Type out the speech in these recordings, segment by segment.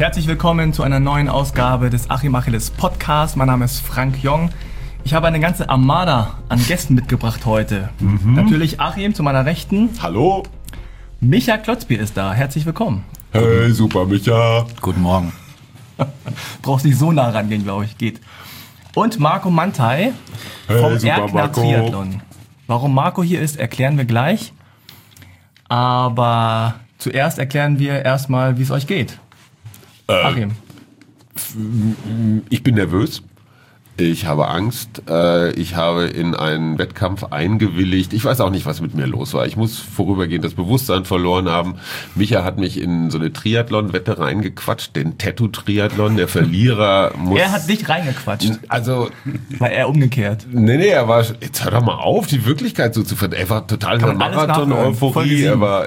Herzlich willkommen zu einer neuen Ausgabe des Achim Achilles Podcast. Mein Name ist Frank Jong. Ich habe eine ganze Armada an Gästen mitgebracht heute. Natürlich Achim zu meiner Rechten. Hallo. Micha Klotzbier ist da. Herzlich willkommen. Hey, super Micha. Guten Morgen. Brauchst nicht so nah rangehen, glaube ich. Geht. Und Marco Mantai vom Erkner Triathlon. Warum Marco hier ist, erklären wir gleich. Aber zuerst erklären wir erstmal, wie es euch geht. Achim. Ich bin nervös. Ich habe Angst. Ich habe in einen Wettkampf eingewilligt. Ich weiß auch nicht, was mit mir los war. Ich muss vorübergehend das Bewusstsein verloren haben. Micha hat mich in so eine Triathlon-Wette reingequatscht, den Tattoo-Triathlon. Der Verlierer muss... Er hat dich reingequatscht. Also... War er umgekehrt. Nee, er war... Jetzt hör doch mal auf, die Wirklichkeit so zu verändern. Er war total in der Marathon-Euphorie.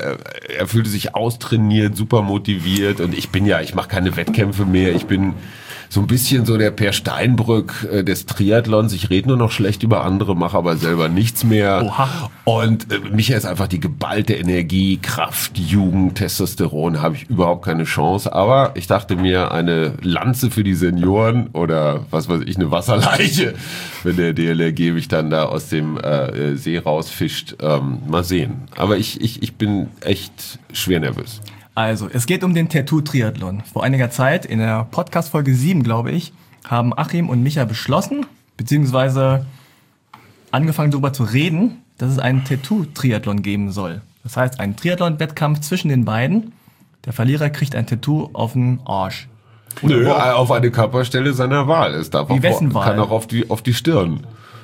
Er fühlte sich austrainiert, super motiviert. Und ich mache keine Wettkämpfe mehr. Ich bin... so ein bisschen so der Per Steinbrück des Triathlons. Ich rede nur noch schlecht über andere, mache aber selber nichts mehr. Oha. Und Micha ist einfach die geballte Energie, Kraft, Jugend, Testosteron, habe ich überhaupt keine Chance. Aber ich dachte mir, eine Lanze für die Senioren oder was weiß ich, eine Wasserleiche, wenn der DLRG mich dann da aus dem See rausfischt. Mal sehen. Aber ich bin echt schwer nervös. Also, es geht um den Tattoo-Triathlon. Vor einiger Zeit, in der Podcast-Folge 7, glaube ich, haben Achim und Micha beschlossen, beziehungsweise angefangen darüber zu reden, dass es einen Tattoo-Triathlon geben soll. Das heißt, ein Triathlon-Wettkampf zwischen den beiden. Der Verlierer kriegt ein Tattoo auf den Arsch. Nö, auf eine Körperstelle seiner Wahl. Es darf auch, wessen Wahl? Kann auch auf die Stirn.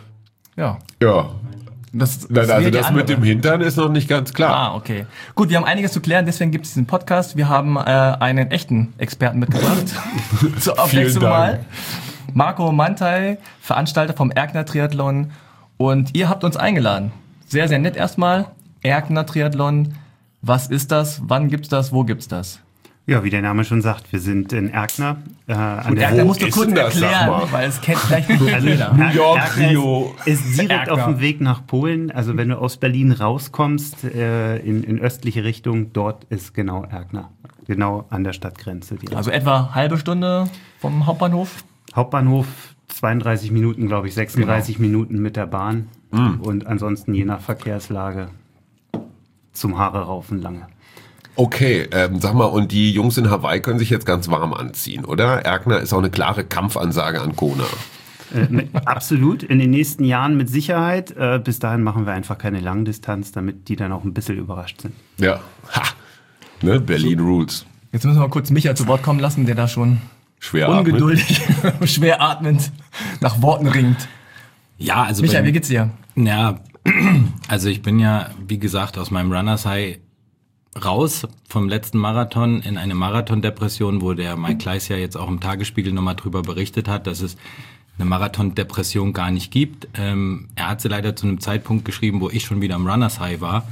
Ja. Ja. Das mit dem Hintern ist noch nicht ganz klar. Ah, okay. Gut, wir haben einiges zu klären, deswegen gibt es diesen Podcast. Wir haben einen echten Experten mitgebracht. Zur Abwechslung mal. Marco Mantai, Veranstalter vom Erkner Triathlon. Und ihr habt uns eingeladen. Sehr, sehr nett erstmal. Erkner Triathlon. Was ist das? Wann gibt's das? Wo gibt's das? Ja, wie der Name schon sagt, wir sind in Erkner. Erkner musst du kurz erklären, weil es kennt vielleicht nicht jeder. New York, Rio. Ist direkt Erkner. auf dem Weg nach Polen. Also wenn du aus Berlin rauskommst, in östliche Richtung, dort ist genau Erkner. Genau an der Stadtgrenze. Direkt. Also etwa halbe Stunde vom Hauptbahnhof? Hauptbahnhof 32 Minuten, glaube ich, 36 Minuten mit der Bahn. Und ansonsten je nach Verkehrslage zum Haare raufen lange. Okay, sag mal, und die Jungs in Hawaii können sich jetzt ganz warm anziehen, oder? Erkner ist auch eine klare Kampfansage an Kona. Absolut, in den nächsten Jahren mit Sicherheit. Bis dahin machen wir einfach keine Langdistanz, damit die dann auch ein bisschen überrascht sind. Ja, ne? Berlin Rules. Jetzt müssen wir mal kurz Micha zu Wort kommen lassen, der da schon Schwer ungeduldig, schwer atmend nach Worten ringt. Ja, also Micha, wie geht's dir? Ja, also ich bin ja, wie gesagt, aus meinem Runners High raus vom letzten Marathon in eine Marathondepression, wo der Mike Kleiss ja jetzt auch im Tagesspiegel nochmal drüber berichtet hat, dass es eine Marathondepression gar nicht gibt. Er hat sie leider zu einem Zeitpunkt geschrieben, wo ich schon wieder im Runners High war.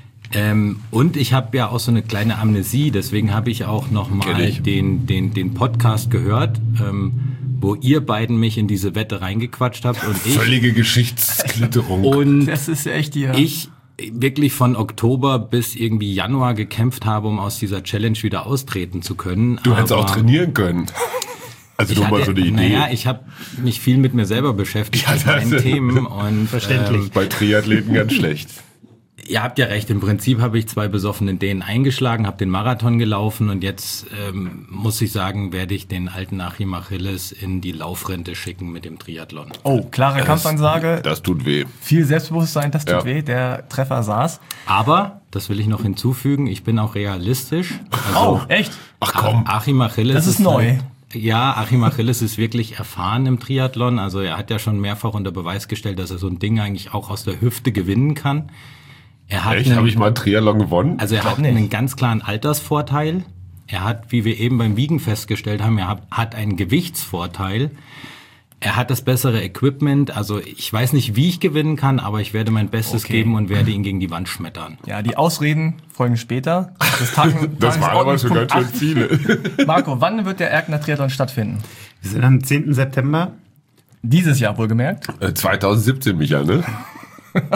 Und ich habe ja auch so eine kleine Amnesie, deswegen habe ich auch nochmal den Podcast gehört, wo ihr beiden mich in diese Wette reingequatscht habt und ich. Völlige Geschichtsklitterung. Und Das ist echt hier. ich wirklich von Oktober bis irgendwie Januar gekämpft habe, um aus dieser Challenge wieder austreten zu können. Du hättest auch trainieren können. Also nur mal so eine Idee. Naja, ich habe mich viel mit mir selber beschäftigt, mit meinen Themen. Und, Verständlich. Bei Triathleten ganz schlecht. Ihr habt ja recht, im Prinzip habe ich 2 besoffene Dänen eingeschlagen, habe den Marathon gelaufen und jetzt muss ich sagen, werde ich den alten Achim Achilles in die Laufrente schicken mit dem Triathlon. Oh, klare Kampfansage. Das tut weh. Viel Selbstbewusstsein, das tut Ja. weh. Der Treffer saß. Aber, das will ich noch hinzufügen, ich bin auch realistisch. Also, Oh, echt? Ach komm. Achim Achilles Das ist neu. Ja, Achim Achilles ist wirklich erfahren im Triathlon. Also er hat ja schon mehrfach unter Beweis gestellt, dass er so ein Ding eigentlich auch aus der Hüfte gewinnen kann. Er hat Echt? Habe ich mal einen Triathlon gewonnen? Also er hat einen ganz klaren Altersvorteil. Er hat, wie wir eben beim Wiegen festgestellt haben, hat einen Gewichtsvorteil. Er hat das bessere Equipment. Also ich weiß nicht, wie ich gewinnen kann, aber ich werde mein Bestes geben und werde ihn gegen die Wand schmettern. Ja, die Ausreden folgen später. Das waren aber schon ganz schön viele. Marco, wann wird der Erkner Triathlon stattfinden? Wir sind am 10. September. Dieses Jahr wohlgemerkt. 2017, Micha, ne?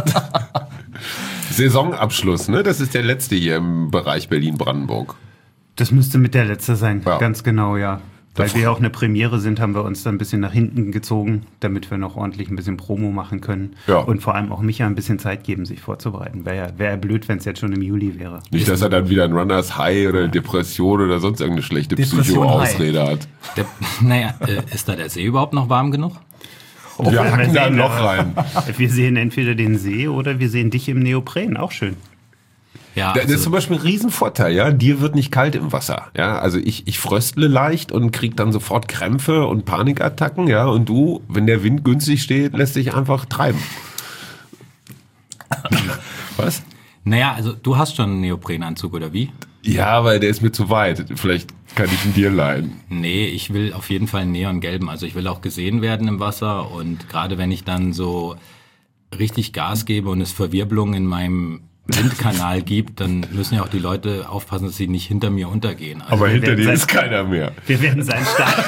Saisonabschluss, ne? Das ist der letzte hier im Bereich Berlin-Brandenburg. Das müsste mit der letzte sein, Ja. ganz genau, ja. Weil wir auch eine Premiere sind, haben wir uns dann ein bisschen nach hinten gezogen, damit wir noch ordentlich ein bisschen Promo machen können. Ja. Und vor allem auch Micha ein bisschen Zeit geben, sich vorzubereiten. Wäre ja blöd, wenn es jetzt schon im Juli wäre. Nicht, dass er dann wieder ein Runners High oder eine Depression oder sonst irgendeine schlechte Depression Psycho-Ausrede hat. Ist da der See überhaupt noch warm genug? Wir hacken da ein sehen, Loch rein. Wir sehen entweder den See oder wir sehen dich im Neopren, auch schön. Ja, Das ist zum Beispiel ein Riesenvorteil, ja. Dir wird nicht kalt im Wasser, ja. Also ich fröstle leicht und krieg dann sofort Krämpfe und Panikattacken, ja. Und du, wenn der Wind günstig steht, lässt dich einfach treiben. Was? naja, also du hast schon einen Neoprenanzug, oder wie? Ja, weil der ist mir zu weit. Vielleicht kann ich ihn dir leihen. Nee, ich will auf jeden Fall einen neongelben. Also ich will auch gesehen werden im Wasser. Und gerade wenn ich dann so richtig Gas gebe und es Verwirbelungen in meinem Windkanal gibt, dann müssen ja auch die Leute aufpassen, dass sie nicht hinter mir untergehen. Also Aber hinter dir werden ist keiner mehr. Wir werden seinen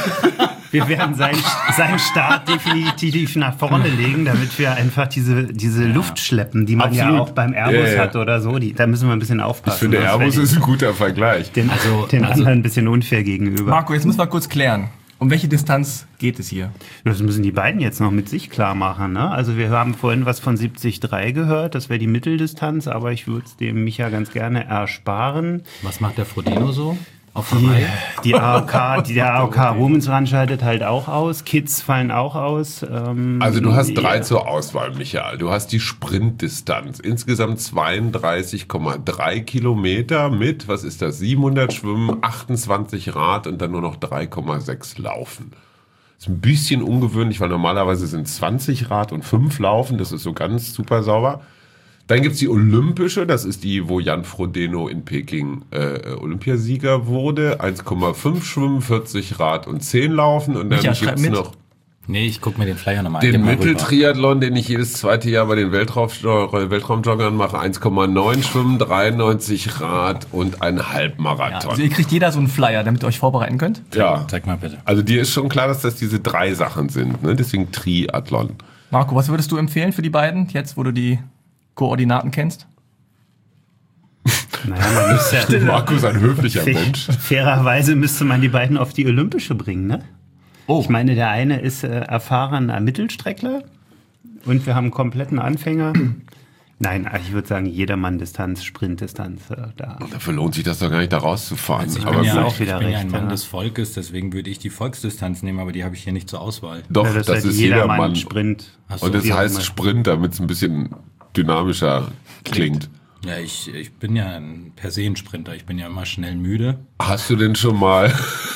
Start definitiv nach vorne legen, damit wir einfach diese Luft schleppen, die man ja Absolut. auch beim Airbus Ja. hat oder so. Da müssen wir ein bisschen aufpassen. Ich finde, sonst Airbus werde ich ist ein guter Vergleich. den anderen ein bisschen unfair gegenüber. Marco, jetzt müssen wir kurz klären. Um welche Distanz geht es hier? Das müssen die beiden jetzt noch mit sich klar machen. Ne? Also wir haben vorhin was von 73 gehört, das wäre die Mitteldistanz, aber ich würde es dem Micha ganz gerne ersparen. was macht der Frodeno so? Auf Hawaii? Der AOK Women's Run scheidet halt auch aus, Kids fallen auch aus. Also du hast 3 ja. zur Auswahl, Michael. Du hast die Sprintdistanz. Insgesamt 32,3 Kilometer mit, was ist das, 700 Schwimmen, 28 Rad und dann nur noch 3,6 Laufen. Ist ein bisschen ungewöhnlich, weil normalerweise sind 20 Rad und 5 Laufen. Das ist so ganz super sauber. Dann gibt's die Olympische, das ist die, wo Jan Frodeno in Peking Olympiasieger wurde. 1,5 Schwimmen, 40 Rad und 10 Laufen. Und dann Micha, schreib gibt's mit. noch Nee, ich guck mir den Flyer nochmal den Gib mal rüber. Mitteltriathlon, den ich jedes zweite Jahr bei den Weltraumjoggern mache. 1,9 Schwimmen, 93 Rad und ein Ja, Halbmarathon. also ihr kriegt jeder so einen Flyer, damit ihr euch vorbereiten könnt. Ja, Zeig mal bitte. also dir ist schon klar, dass das diese 3 Sachen sind, ne? Deswegen Triathlon. Marco, was würdest du empfehlen für die beiden, jetzt wo du die Koordinaten kennst? Naja, man müsste Marco ist ein höflicher Mensch. Fairerweise müsste man die beiden auf die Olympische bringen, ne? Oh. Ich meine, der eine ist erfahrener Mittelstreckler und wir haben einen kompletten Anfänger. Nein, ich würde sagen, Jedermann-Distanz, Sprintdistanz. Da. Dafür lohnt sich das doch gar nicht, da rauszufahren. Also ich Aber bin, ja, gut, auch wieder ich bin ja recht, ein Mann ja. des Volkes, deswegen würde ich die Volksdistanz nehmen, aber die habe ich hier nicht zur Auswahl. doch, Ja, das halt ist jedermann. Sprint. Ach so, Und es wie auch heißt immer. Sprint, damit es ein bisschen dynamischer klingt. Ja, ich bin ja per se ein Sprinter. Ich bin ja immer schnell müde. Hast du denn schon mal...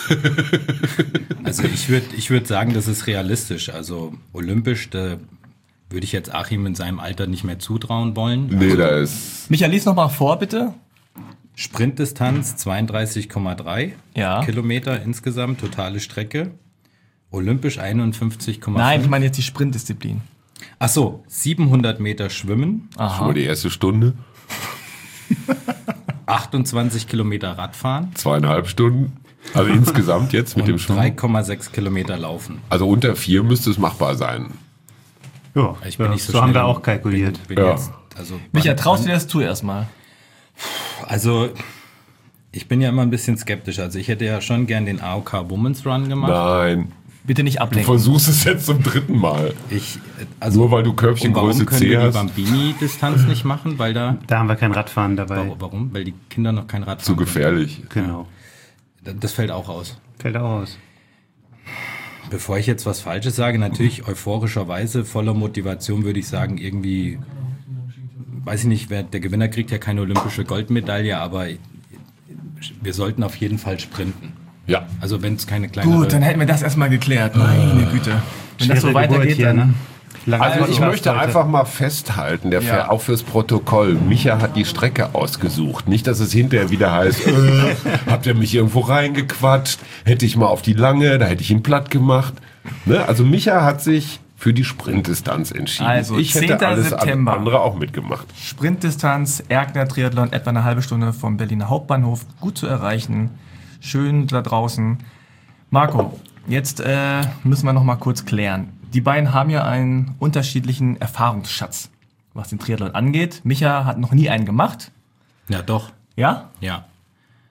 Also ich würd sagen, das ist realistisch. Also olympisch, da würde ich jetzt Achim in seinem Alter nicht mehr zutrauen wollen. Nee, da ist... Micha, lies noch mal vor, bitte. Sprintdistanz 32,3 Ja. Kilometer insgesamt, totale Strecke. Olympisch 51,5. Nein, ich meine jetzt die Sprintdisziplin. Ach so, 700 Meter Schwimmen, Schon mal die erste Stunde, 28 Kilometer Radfahren 2,5 Stunden. Also insgesamt jetzt mit und dem Schwimmen. 3,6 Kilometer Laufen. Also unter 4 müsste es machbar sein. Ja, Ich bin nicht so so haben schnell wir im- auch kalkuliert. Bin Ja. jetzt, also, Micha, traust du dir das zu erstmal? Also, ich bin ja immer ein bisschen skeptisch. Also, ich hätte ja schon gern den AOK Women's Run gemacht. Nein, Bitte nicht du ablenken. versuchst es jetzt zum 3. Mal. Also, Nur weil du Körbchengröße und warum können C wir die hast. Bambini-Distanz nicht machen? Weil da, Da haben wir kein Radfahren dabei. warum? Weil die Kinder noch kein Rad Zu fahren gefährlich. Genau. können. Das fällt auch aus. Fällt auch aus. Bevor ich jetzt was Falsches sage, natürlich euphorischerweise, voller Motivation würde ich sagen, irgendwie, weiß ich nicht, der Gewinner kriegt ja keine olympische Goldmedaille, aber wir sollten auf jeden Fall sprinten. Ja. Also wenn es keine kleinere... Gut, dann hätten wir das erstmal geklärt. Meine Güte. Wenn das so Schwere Geburt weitergeht, hier, dann... ne? Lange Also ich Podcast möchte heute. einfach mal festhalten, Ja. auch fürs Protokoll, Micha hat die Strecke ausgesucht. Nicht, dass es hinterher wieder heißt, habt ihr mich irgendwo reingequatscht, hätte ich mal auf die lange, da hätte ich ihn platt gemacht. Ne? Also Micha hat sich für die Sprintdistanz entschieden. Also, ich hätte 10. alles September. andere auch mitgemacht. Sprintdistanz, Erkner Triathlon, etwa eine halbe Stunde vom Berliner Hauptbahnhof. Gut zu erreichen. Schön da draußen. Marco, jetzt müssen wir noch mal kurz klären. Die beiden haben ja einen unterschiedlichen Erfahrungsschatz, was den Triathlon angeht. Micha hat noch nie einen gemacht. Ja, doch. Ja? Ja.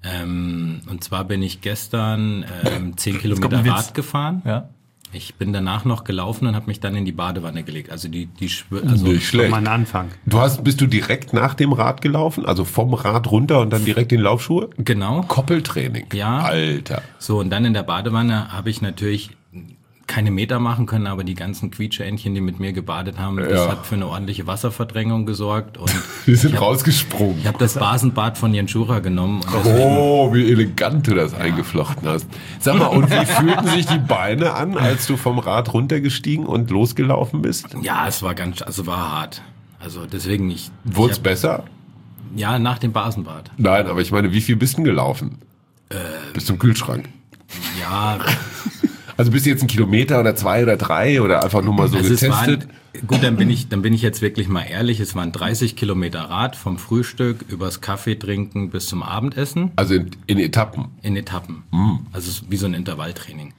Und zwar bin ich gestern 10 Kilometer Rad gefahren. Ja. Ich bin danach noch gelaufen und habe mich dann in die Badewanne gelegt. Also Nicht schlecht. Mal ein Anfang. Bist du direkt nach dem Rad gelaufen? Also vom Rad runter und dann direkt in Laufschuhe? Genau. Koppeltraining. Ja. Alter. So, und dann in der Badewanne habe ich natürlich keine Meter machen können, aber die ganzen Quietscheentchen, die mit mir gebadet haben, das hat für eine ordentliche Wasserverdrängung gesorgt. Und Die sind rausgesprungen. ich habe das Basenbad von Jenschura genommen. Und Oh, wie elegant du das eingeflochten hast. Sag mal, und wie fühlten sich die Beine an, als du vom Rad runtergestiegen und losgelaufen bist? ja, es war war hart. Also deswegen nicht. Wurde es besser? Ja, nach dem Basenbad. Nein, aber ich meine, wie viel bist du denn gelaufen? Bis zum Kühlschrank. Ja, Also bist du jetzt 1 Kilometer oder 2 oder 3 oder einfach nur mal so also getestet? dann bin ich jetzt wirklich mal ehrlich, es waren 30 Kilometer Rad vom Frühstück übers Kaffee trinken bis zum Abendessen. Also in Etappen. In Etappen. Also es ist wie so ein Intervalltraining.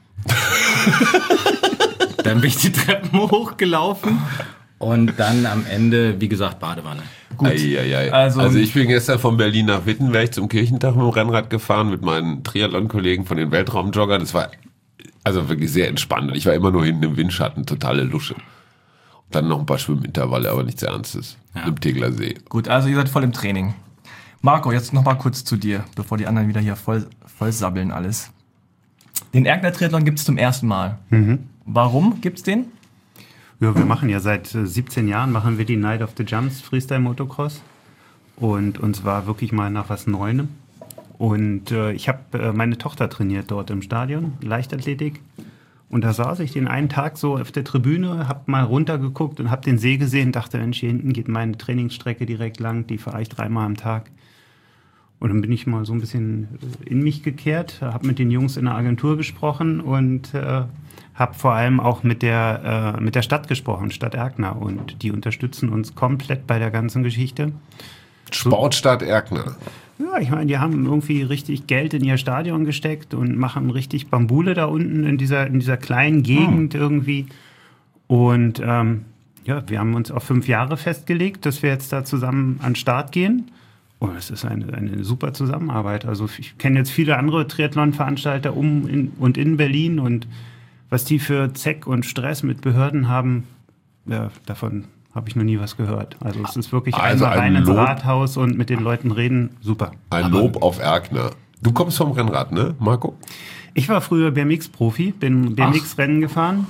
Dann bin ich die Treppen hochgelaufen und dann am Ende, wie gesagt, Badewanne. Gut. Eieiei. Also ich bin gestern von Berlin nach Wittenberg zum Kirchentag mit dem Rennrad gefahren mit meinen Triathlon-Kollegen von den Weltraumjoggern. Das war also wirklich sehr entspannt. Ich war immer nur hinten im Windschatten, totale Lusche. Und dann noch ein paar Schwimmintervalle, aber nichts Ernstes. Im Tegler See. Gut, also ihr seid voll im Training. Marco, jetzt noch mal kurz zu dir, bevor die anderen wieder hier voll sabbeln alles. Den Erkner Triathlon gibt es zum ersten Mal. Warum gibt's den? Ja, wir machen ja seit 17 Jahren, machen wir die Night of the Jumps Freestyle Motocross. Und uns war wirklich mal nach was Neuem. Und ich habe meine Tochter trainiert dort im Stadion, Leichtathletik. Und da saß ich den einen Tag so auf der Tribüne, habe mal runtergeguckt und habe den See gesehen, dachte, Mensch, hier hinten geht meine Trainingsstrecke direkt lang, die fahre ich 3-mal am Tag. Und dann bin ich mal so ein bisschen in mich gekehrt, habe mit den Jungs in der Agentur gesprochen und habe vor allem auch mit der Stadt gesprochen, Stadt Erkner. Und die unterstützen uns komplett bei der ganzen Geschichte. Sportstadt Erkner. Ja, ich meine, die haben irgendwie richtig Geld in ihr Stadion gesteckt und machen richtig Bambule da unten in dieser kleinen Gegend irgendwie. Und ja, wir haben uns auf 5 Jahre festgelegt, dass wir jetzt da zusammen an den Start gehen. Und es ist eine super Zusammenarbeit. Also ich kenne jetzt viele andere Triathlon-Veranstalter in Berlin und was die für Zeck und Stress mit Behörden haben, ja, davon habe ich noch nie was gehört. Also es ist wirklich einmal rein ins Rathaus und mit den Leuten reden, super. Ein Lob auf Erkner. Du kommst vom Rennrad, ne, Marco? Ich war früher BMX-Profi, bin BMX-Rennen gefahren,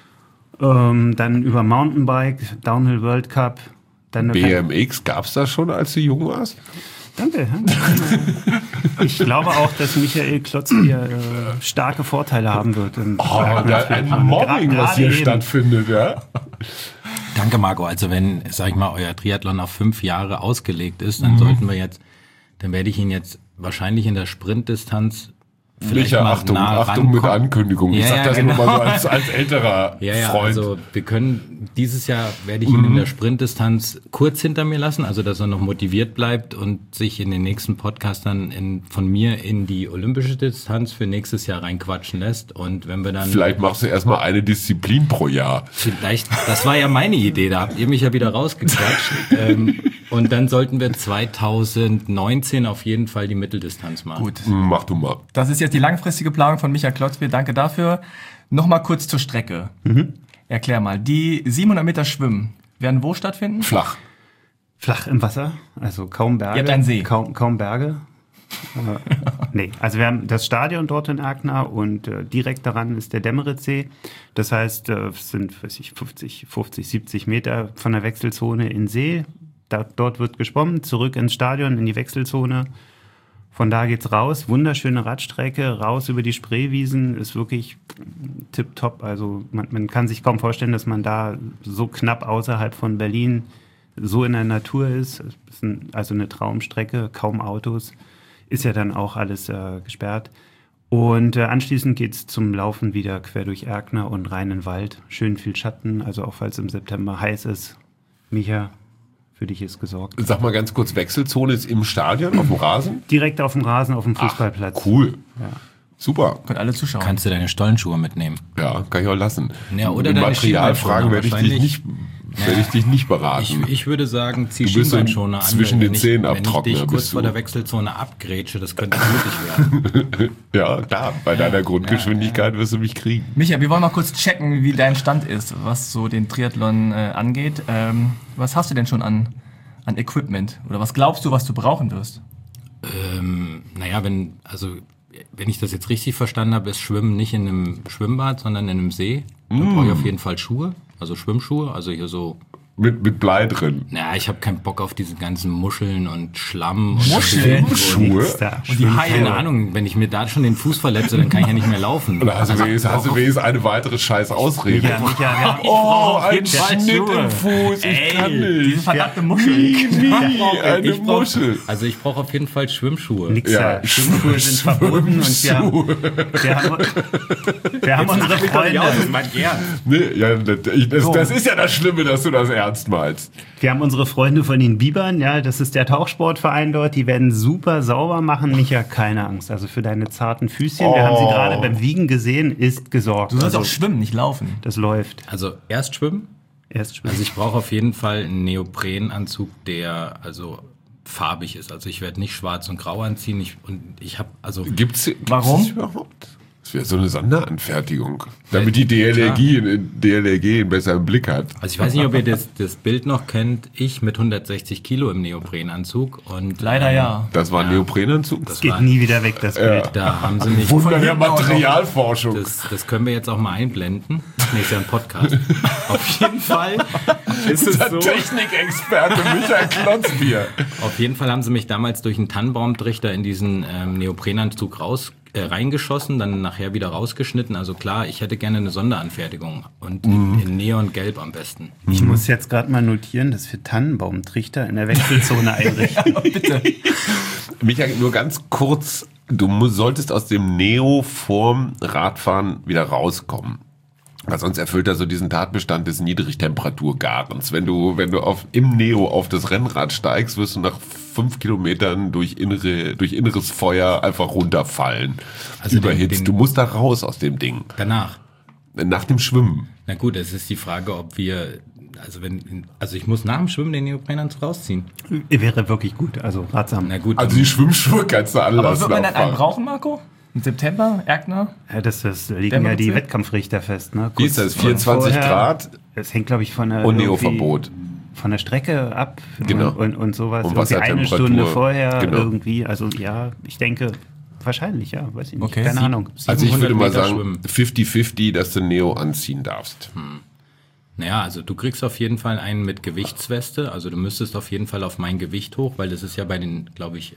dann über Mountainbike, Downhill World Cup. Dann BMX gab's das schon, als du jung warst? Danke. Ich glaube auch, dass Michael Klotz hier starke Vorteile haben wird. Ein Mobbing, was hier stattfindet, ja? Danke, Marco. Also wenn, sag ich mal, euer Triathlon auf 5 Jahre ausgelegt ist, dann dann werde ich ihn jetzt wahrscheinlich in der Sprintdistanz vielleicht Micha, mal Achtung mit Ankündigung. Ich sag das nur mal so als älterer Freund. Also wir können, dieses Jahr werde ich ihn in der Sprintdistanz kurz hinter mir lassen, also dass er noch motiviert bleibt und sich in den nächsten Podcast dann von mir in die olympische Distanz für nächstes Jahr reinquatschen lässt. Und wenn wir dann... Vielleicht machst du erstmal eine Disziplin pro Jahr. Vielleicht, das war ja meine Idee, da habt ihr mich ja wieder rausgequatscht. Und dann sollten wir 2019 auf jeden Fall die Mitteldistanz machen. Gut. Mach du mal. Das ist jetzt die langfristige Planung von Michael Klotzbier. Danke dafür. Nochmal kurz zur Strecke. Erklär mal. Die 700 Meter Schwimmen werden wo stattfinden? Flach. Flach im Wasser, also kaum Berge. Ihr habt einen See. Kaum Berge. Nee, also wir haben das Stadion dort in Erkner und direkt daran ist der Demmeritzsee. Das heißt, es sind 50, 70 Meter von der Wechselzone in See. Dort wird geschwommen, zurück ins Stadion, in die Wechselzone. Von da geht's raus, wunderschöne Radstrecke, raus über die Spreewiesen, ist wirklich tipptopp. Also man kann sich kaum vorstellen, dass man da so knapp außerhalb von Berlin so in der Natur ist. Also eine Traumstrecke, kaum Autos, ist ja dann auch alles gesperrt. Und anschließend geht's zum Laufen wieder quer durch Erkner und rein in den Wald. Schön viel Schatten, also auch falls im September heiß ist. Micha, für dich ist gesorgt. Sag mal ganz kurz, Wechselzone ist im Stadion, auf dem Rasen? Direkt auf dem Rasen, auf dem Fußballplatz. Ach, cool. Ja. Super. Können alle zuschauen. Kannst du deine Stollenschuhe mitnehmen? Ja, kann ich auch lassen. Ja, oder in deine Materialfragen werde ich dich nicht werde ich dich nicht beraten. Ich würde sagen, zieh Du bist so Schienbeinschoner an. zwischen den Zähnen Wenn ich abtrockner dich kurz bist vor du. der Wechselzone abgrätsche, das könnte blutig werden. Ja, klar, bei deiner Grundgeschwindigkeit wirst du mich kriegen. Micha, wir wollen mal kurz checken, wie dein Stand ist, was so den Triathlon angeht. Was hast du denn schon an Equipment? Oder was glaubst du, was du brauchen wirst? Naja, wenn ich das jetzt richtig verstanden habe, ist Schwimmen nicht in einem Schwimmbad, sondern in einem See. Da brauche ich auf jeden Fall Schuhe, also Schwimmschuhe, also hier so. Mit Blei drin. Naja, ich habe keinen Bock auf diese ganzen Muscheln und Schlamm. Muscheln? Und Schuhe? Und die Haie. keine Ahnung, wenn ich mir da schon den Fuß verletze, dann kann ich ja nicht mehr laufen. Oder hast du wenigstens eine weitere scheiß Ausrede? Ja, Oh, auf ein jeden Fall Schnitt Schuhe. im Fuß, ich kann Diese nicht. verdammte Muschel. Eine Muschel. Also ich brauche auf jeden Fall Schwimmschuhe. Nixer. Ja, Schwimmschuhe sind verboten und wir haben unsere Freunde. Nee, ja, das ist ja das Schlimme, dass du das ernst meinst. Wir haben unsere Freunde von den Bibern, ja, das ist der Tauchsportverein dort, die werden super sauber machen. Micha, keine Angst. Also für deine zarten Füßchen, wir haben sie gerade beim Wiegen gesehen, ist gesorgt. Du sollst Also, auch schwimmen, nicht laufen. das läuft. Also erst schwimmen. Erst schwimmen. Also ich brauche auf jeden Fall einen Neoprenanzug, der also farbig ist. Also ich werde nicht schwarz und grau anziehen. Ich habe also Gibt's Warum? das überhaupt? Das wäre so eine Sonderanfertigung, damit die DLRG einen besseren Blick hat. Also ich weiß nicht, ob ihr das Bild noch kennt. Ich mit 160 Kilo im Neoprenanzug und Leider ja. Das war ein Neoprenanzug. Das geht nie wieder weg, das Bild. da haben sie mich. Wunder der Materialforschung. Das können wir jetzt auch mal einblenden. Nee, ist ja ein Podcast. Auf jeden Fall ist es Der so. Technikexperte Michael Klotzbier. Auf jeden Fall haben sie mich damals durch einen Tannenbaumtrichter in diesen Neoprenanzug reingeschossen, dann nachher wieder rausgeschnitten. Also klar, ich hätte gerne eine Sonderanfertigung und in Neongelb am besten. Ich muss jetzt gerade mal notieren, dass wir Tannenbaumtrichter in der Wechselzone einrichten. Bitte. Michael, nur ganz kurz, solltest aus dem Neo vorm Radfahren wieder rauskommen. Weil sonst erfüllt er so diesen Tatbestand des Niedrigtemperaturgarens. Wenn du im Neo auf das Rennrad steigst, wirst du nach 5 Kilometern durch inneres Feuer einfach runterfallen. Also überhitzt. Du musst da raus aus dem Ding. Danach. Nach dem Schwimmen. Na gut, es ist die Frage, ob wir, also ich muss nach dem Schwimmen den Neoprenanzug rausziehen. Wäre wirklich gut, also ratsam. Na gut, Also die Schwimmschuhe kannst du Aber anlassen. wird man dann einen abfahren. brauchen, Marco? Im September? Erkner? Ja, das liegen Der ja die Mutze? Wettkampfrichter fest. Ne? Wie ist das? Kurz 24 vorher. Grad Es hängt, glaube ich, von der und irgendwie Neo-Verbot. von der Strecke ab Genau. und sowas. Und Irgendwie eine Wassertemperatur. Stunde vorher Genau. irgendwie. Also ja, ich denke, wahrscheinlich, ja, weiß ich nicht. Okay. Keine Ahnung. Also ich 700 würde mal Meter sagen, schwimmen. 50-50, dass du Neo anziehen darfst. Naja, also du kriegst auf jeden Fall einen mit Gewichtsweste. Also du müsstest auf jeden Fall auf mein Gewicht hoch, weil das ist ja bei den, glaube ich,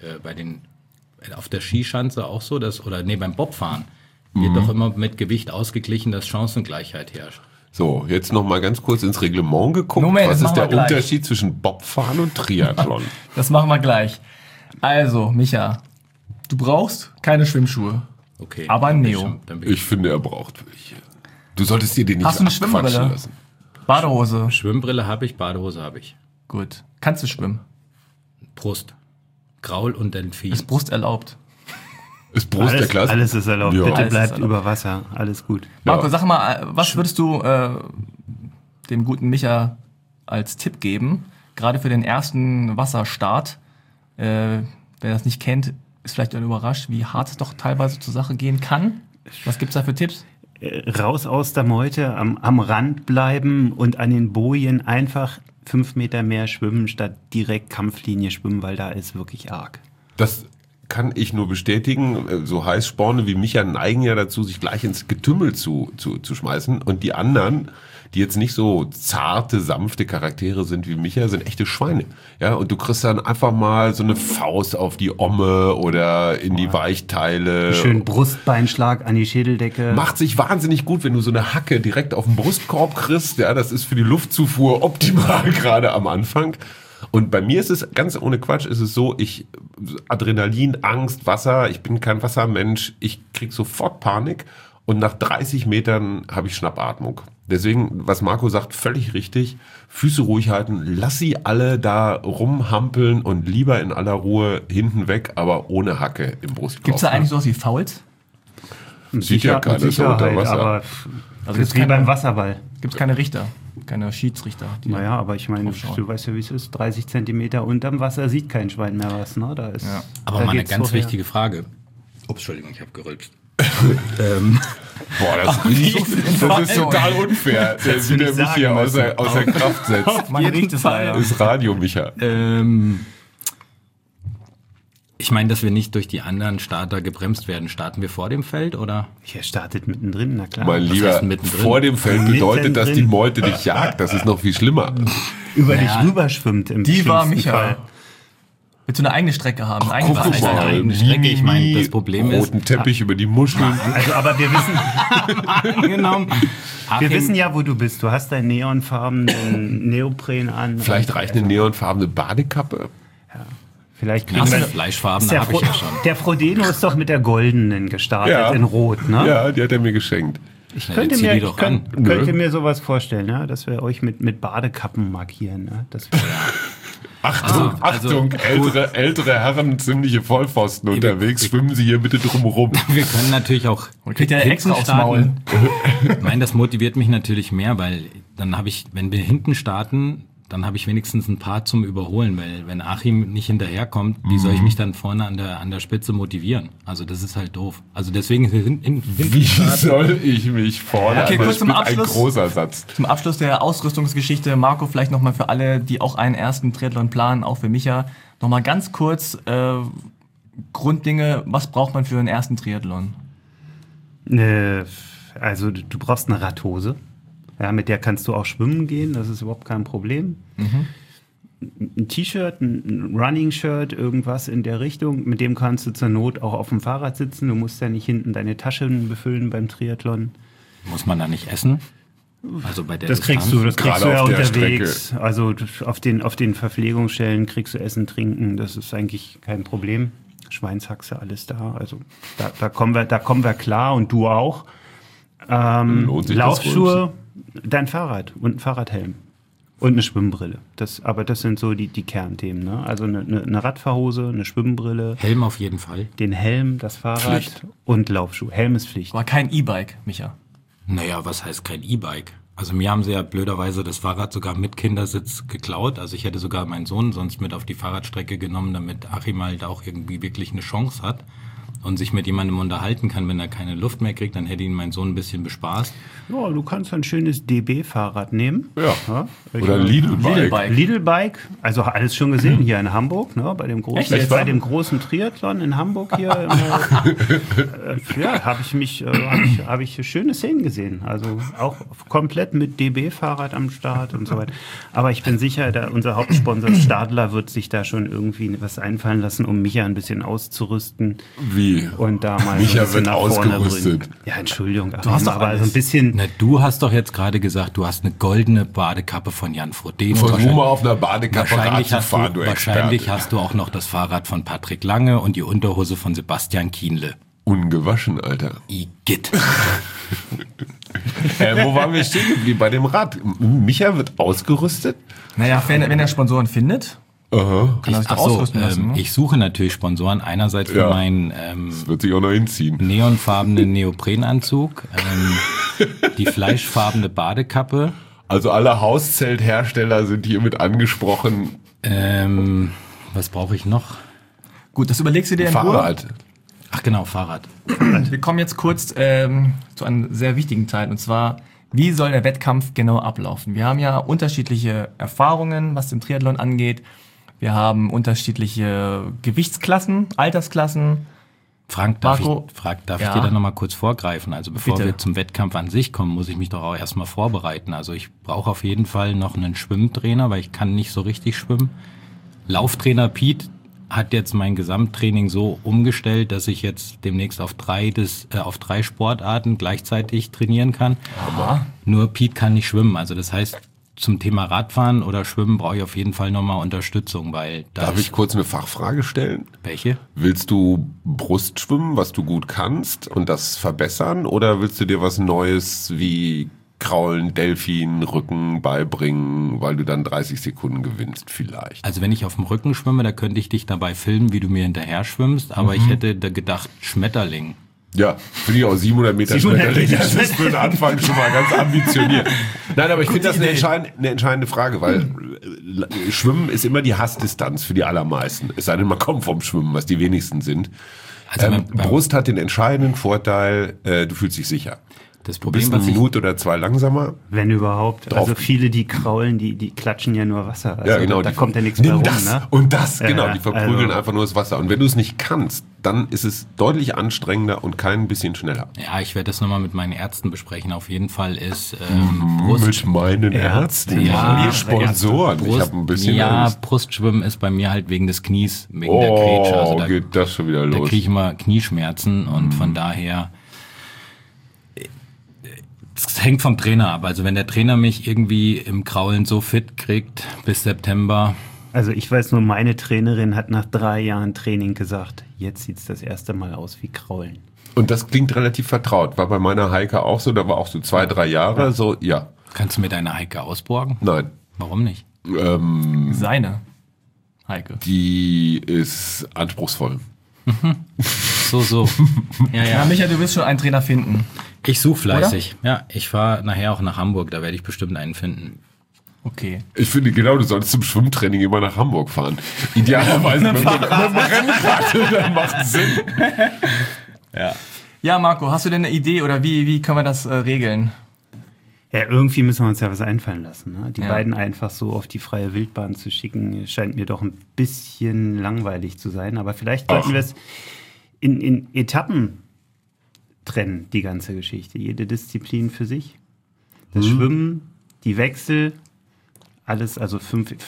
auf der Skischanze auch so, beim Bobfahren wird doch immer mit Gewicht ausgeglichen, dass Chancengleichheit herrscht. So, jetzt noch mal ganz kurz ins Reglement geguckt. Moment, Was das ist der machen wir gleich. Unterschied zwischen Bobfahren und Triathlon? Das machen wir gleich. Also, Micha, du brauchst keine Schwimmschuhe. Okay. Aber dann bin Neo. ich schon- dann bin Ich finde, er braucht welche. Du solltest dir den nicht Hast du eine abquatschen Schwimmbrille? lassen. Badehose. Schwimmbrille habe ich, Badehose habe ich. Gut. Kannst du schwimmen? Brust. Graul und Delfin. Ist Brust erlaubt? Ist Brust der Klasse? Alles ist erlaubt. Ja. Bitte Alles bleibt ist erlaubt. über Wasser. Alles gut. Marco, sag mal, was würdest du dem guten Micha als Tipp geben? Gerade für den ersten Wasserstart. Wer das nicht kennt, ist vielleicht dann überrascht, wie hart es doch teilweise zur Sache gehen kann. Was gibt's da für Tipps? Raus aus der Meute, am Rand bleiben und an den Bojen einfach 5 Meter mehr schwimmen, statt direkt Kampflinie schwimmen, weil da ist wirklich arg. Das kann ich nur bestätigen. So Heißsporne wie Micha neigen ja dazu, sich gleich ins Getümmel zu schmeißen. Und die anderen, die jetzt nicht so zarte, sanfte Charaktere sind wie Micha, sind echte Schweine. Ja, und du kriegst dann einfach mal so eine Faust auf die Omme oder in die Weichteile. Schön Brustbeinschlag an die Schädeldecke. Macht sich wahnsinnig gut, wenn du so eine Hacke direkt auf den Brustkorb kriegst. Ja, das ist für die Luftzufuhr optimal gerade am Anfang. Und bei mir ist es, ganz ohne Quatsch, ist es so, Adrenalin, Angst, Wasser, ich bin kein Wassermensch, ich krieg sofort Panik und nach 30 Metern habe ich Schnappatmung. Deswegen, was Marco sagt, völlig richtig, Füße ruhig halten, lass sie alle da rumhampeln und lieber in aller Ruhe hinten weg, aber ohne Hacke im Brustkorb. Gibt's da eigentlich sowas wie Fouls? Sieht ja keiner, mit ist ja unter Sicherheit, Wasser. aber Also das gibt's ist wie keine- beim Wasserball. Gibt's keine Richter? keine Schiedsrichter. Naja, aber ich meine, draufschauen. du weißt ja, wie es ist. 30 Zentimeter unterm Wasser sieht kein Schwein mehr was. Ne? Da ist, Ja. Aber da mal eine geht's ganz vorher. wichtige Frage. Ups, Entschuldigung, ich habe gerülpst. Boah, das ist total unfair, Hättest du wie der nicht mich hier sagen müssen. außer Kraft setzt. Man riecht es leider. Ist Radio, Micha. Ich meine, dass wir nicht durch die anderen Starter gebremst werden. Starten wir vor dem Feld oder? Ihr startet mittendrin, na klar. Mein heißt Lieber, mittendrin? vor dem Feld bedeutet, dass die Mittendrin. Meute dich jagt. Das ist noch viel schlimmer. Über dich Ja. rüberschwimmt im Die war schlimmsten Micha. Fall. Willst du eine eigene Strecke haben? Eine eigene Guck Wasserstrecke? eine eigene Strecke. Ich meine, das Problem ist- roten Teppich über die Muscheln. Also, aber wir wissen, Angenommen. wir wissen ja, wo du bist. Du hast deinen neonfarbenen Neopren an. Vielleicht reicht eine neonfarbene Badekappe. Vielleicht Hast du eine fleischfarbene, der, habe ich ja schon. der Frodeno ist doch mit der goldenen gestartet, Ja. in Rot, ne? Ja, die hat er mir geschenkt. Ich Na, könnte dann zieh mir, die doch an. könnte mir sowas vorstellen, ja? Dass wir euch mit Badekappen markieren. Ne? Das wär, Achtung, also, Achtung, ältere Herren, ziemliche Vollpfosten unterwegs, schwimmen Sie hier bitte drum rum. Wir können natürlich auch Und kriegt ja extra aufs Maul. Ich meine, das motiviert mich natürlich mehr, weil dann habe ich, wenn wir hinten starten, dann habe ich wenigstens ein paar zum Überholen, weil wenn Achim nicht hinterherkommt, wie soll ich mich dann vorne an der Spitze motivieren? Also das ist halt doof. Also deswegen hinten Wie soll ich mich fordern? Okay, kurz Das zum ist ein Abschluss. großer Satz. Zum Abschluss der Ausrüstungsgeschichte, Marco, vielleicht nochmal für alle, die auch einen ersten Triathlon planen, auch für Micha, nochmal ganz kurz Grunddinge, was braucht man für einen ersten Triathlon? also du brauchst eine Radhose. Ja, mit der kannst du auch schwimmen gehen, das ist überhaupt kein Problem. Ein T-Shirt, ein Running-Shirt, irgendwas in der Richtung, mit dem kannst du zur Not auch auf dem Fahrrad sitzen. Du musst ja nicht hinten deine Taschen befüllen beim Triathlon. muss man da nicht essen. Also bei der Das kriegst du Gerade ja auf der unterwegs. Also auf den Verpflegungsstellen kriegst du Essen, Trinken, das ist eigentlich kein Problem. Schweinshaxe, alles da. Also da kommen wir klar und du auch. Lohnt sich das Laufschuhe, dein Fahrrad und ein Fahrradhelm. Und eine Schwimmbrille. Aber das sind so die Kernthemen. Ne? Also eine Radfahrhose, eine Schwimmbrille, Helm auf jeden Fall. den Helm, das Fahrrad Pflicht. und Laufschuh. Helm ist Pflicht. Aber kein E-Bike, Micha. Naja, was heißt kein E-Bike? Also mir haben sie ja blöderweise das Fahrrad sogar mit Kindersitz geklaut. Also ich hätte sogar meinen Sohn sonst mit auf die Fahrradstrecke genommen, damit Achim halt auch irgendwie wirklich eine Chance hat und sich mit jemandem unterhalten kann. Wenn er keine Luft mehr kriegt, dann hätte ihn mein Sohn ein bisschen bespaßt. Ja, du kannst ein schönes DB-Fahrrad nehmen. Ja. Oder Lidl-Bike. Lidl-Bike. Lidl-Bike, also alles schon gesehen hier in Hamburg, ne, bei dem Echt? bei dem großen Triathlon in Hamburg hier. Ja, habe ich schöne Szenen gesehen. Also auch komplett mit DB-Fahrrad am Start und so weiter. Aber ich bin sicher, unser Hauptsponsor Stadler wird sich da schon irgendwie was einfallen lassen, um Micha ein bisschen auszurüsten. Wie? Und da mal Micha ein bisschen wird nach vorne ausgerüstet. bringen. Ja, Entschuldigung, Du hast doch aber alles. so ein bisschen. Na, du hast doch jetzt gerade gesagt, du hast eine goldene Badekappe von Jan Frodeno. Versuch mal auf einer Badekappe Rad Wahrscheinlich, zu hast fahren, du, du wahrscheinlich Experte. hast du auch noch das Fahrrad von Patrick Lange und die Unterhose von Sebastian Kienle. Ungewaschen, Alter. Igitt. Wo waren wir stehen geblieben? Bei dem Rad. Micha wird ausgerüstet? Naja, wenn er Sponsoren findet, Aha. kann er sich doch ausrüsten lassen. Ne? Ich suche natürlich Sponsoren. Einerseits für Ja. meinen Das wird sich auch noch hinziehen. neonfarbenen Neoprenanzug, die fleischfarbene Badekappe. Also alle Hauszelthersteller sind hiermit angesprochen. Was brauche ich noch? Gut, das überlegst du dir in Ruhe. Fahrrad. Ach genau, Fahrrad. Wir kommen jetzt kurz zu einem sehr wichtigen Teil, und zwar, wie soll der Wettkampf genau ablaufen? Wir haben ja unterschiedliche Erfahrungen, was den Triathlon angeht. Wir haben unterschiedliche Gewichtsklassen, Altersklassen. Frank, darf Marco? ich Ja. dir da nochmal kurz vorgreifen? Also bevor Bitte. wir zum Wettkampf an sich kommen, muss ich mich doch auch erstmal vorbereiten. Also ich brauche auf jeden Fall noch einen Schwimmtrainer, weil ich kann nicht so richtig schwimmen. Lauftrainer Piet hat jetzt mein Gesamttraining so umgestellt, dass ich jetzt demnächst auf drei Sportarten gleichzeitig trainieren kann. Aber Nur Piet kann nicht schwimmen. Also das heißt, zum Thema Radfahren oder Schwimmen brauche ich auf jeden Fall nochmal Unterstützung, weil da Darf ich kurz eine Fachfrage stellen? welche? Willst du Brustschwimmen, was du gut kannst, und das verbessern? Oder willst du dir was Neues wie Kraulen, Delfin, Rücken beibringen, weil du dann 30 Sekunden gewinnst vielleicht? Also wenn ich auf dem Rücken schwimme, da könnte ich dich dabei filmen, wie du mir hinterher schwimmst. Aber ich hätte da gedacht, Schmetterling. Ja, finde ich auch 700 Meter 700 schneller. Meter Das ist für den Anfang schon mal ganz ambitioniert. Nein, aber ich finde das eine entscheidende Frage, weil Schwimmen ist immer die Hassdistanz für die allermeisten. Es sei denn, man kommt vom Schwimmen, was die wenigsten sind. Also Brust hat den entscheidenden Vorteil, du fühlst dich sicher. das Du bist Problem, eine Minute oder zwei langsamer. Wenn überhaupt. Drauf. Also viele, die kraulen, die klatschen ja nur Wasser. Also Ja, genau. Da die- kommt ja nichts mehr nimm rum. das Ne? und das, genau. Ja, Die verprügeln also- einfach nur das Wasser. Und wenn du es nicht kannst, dann ist es deutlich anstrengender und kein bisschen schneller. ja, ich werde das nochmal mit meinen Ärzten besprechen. Auf jeden Fall ist Mit meinen Ärzten, Ja, wir Sponsoren. Ich habe ein bisschen ja, Angst. Brustschwimmen ist bei mir halt wegen des Knies, wegen der Grätsche. Also da, geht das schon wieder da los. kriege ich immer Knieschmerzen und von daher es hängt vom Trainer ab. Also wenn der Trainer mich irgendwie im Kraulen so fit kriegt bis September, Also ich weiß nur, meine Trainerin hat nach 3 Jahren Training gesagt, jetzt sieht's das erste Mal aus wie Kraulen. Und das klingt relativ vertraut. War bei meiner Heike auch so. Da war auch so 2, 3 Jahre. So, ja, kannst du mir deine Heike ausborgen? nein. Warum nicht? Seine Heike. Die ist anspruchsvoll. So. Ja, Ja, ja. Micha, du wirst schon einen Trainer finden. Ich suche fleißig. Ja, ich fahre nachher auch nach Hamburg, da werde ich bestimmt einen finden. Okay. Ich finde genau, du solltest zum Schwimmtraining immer nach Hamburg fahren. Idealerweise mit dem Rennrad, das macht Sinn. Ja, Marco, hast du denn eine Idee oder wie können wir das regeln? Ja, irgendwie müssen wir uns ja was einfallen lassen. Ne? Die Ja. beiden einfach so auf die freie Wildbahn zu schicken, scheint mir doch ein bisschen langweilig zu sein. Aber vielleicht sollten wir es in Etappen trennen, die ganze Geschichte. Jede Disziplin für sich. Das Schwimmen, die Wechsel, alles, also 5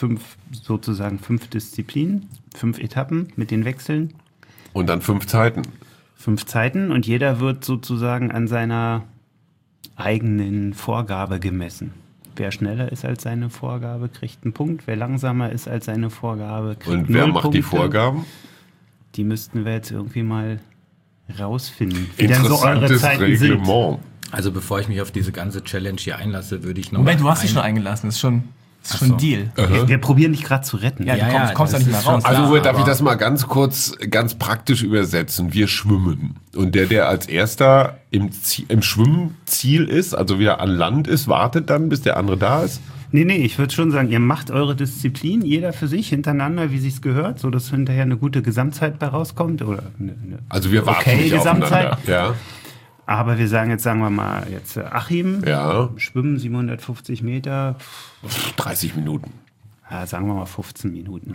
Disziplinen, 5 Etappen mit den Wechseln, Und dann 5 Zeiten. 5 Zeiten und jeder wird sozusagen an seiner eigenen Vorgabe gemessen. Wer schneller ist als seine Vorgabe, kriegt einen Punkt. Wer langsamer ist als seine Vorgabe, kriegt Und wer 0 macht die Punkte. Vorgaben? Die müssten wir jetzt irgendwie mal rausfinden. Wie denn so eure Interessantes Zeiten sind. Reglement. Also bevor ich mich auf diese ganze Challenge hier einlasse, würde ich noch Moment, mal du hast dich ein- schon eingelassen. Das ist schon Ach ein so. Deal. Wir probieren dich gerade zu retten. Ja, Ja, du ja, kommst da das nicht mehr ist schon raus. klar. Also darf ich aber- das mal ganz kurz, ganz praktisch übersetzen. Wir schwimmen. Und der als erster im Schwimmziel ist, also wieder an Land ist, wartet dann, bis der andere da ist. Nee, ich würde schon sagen, ihr macht eure Disziplin, jeder für sich, hintereinander, wie sich's gehört, so dass hinterher eine gute Gesamtzeit bei rauskommt. Oder eine Also wir warten okay nicht Gesamtzeit. aufeinander. Ja, Aber wir sagen wir mal Achim, ja, Schwimmen 750 Meter, 30 Minuten. ja, sagen wir mal 15 Minuten.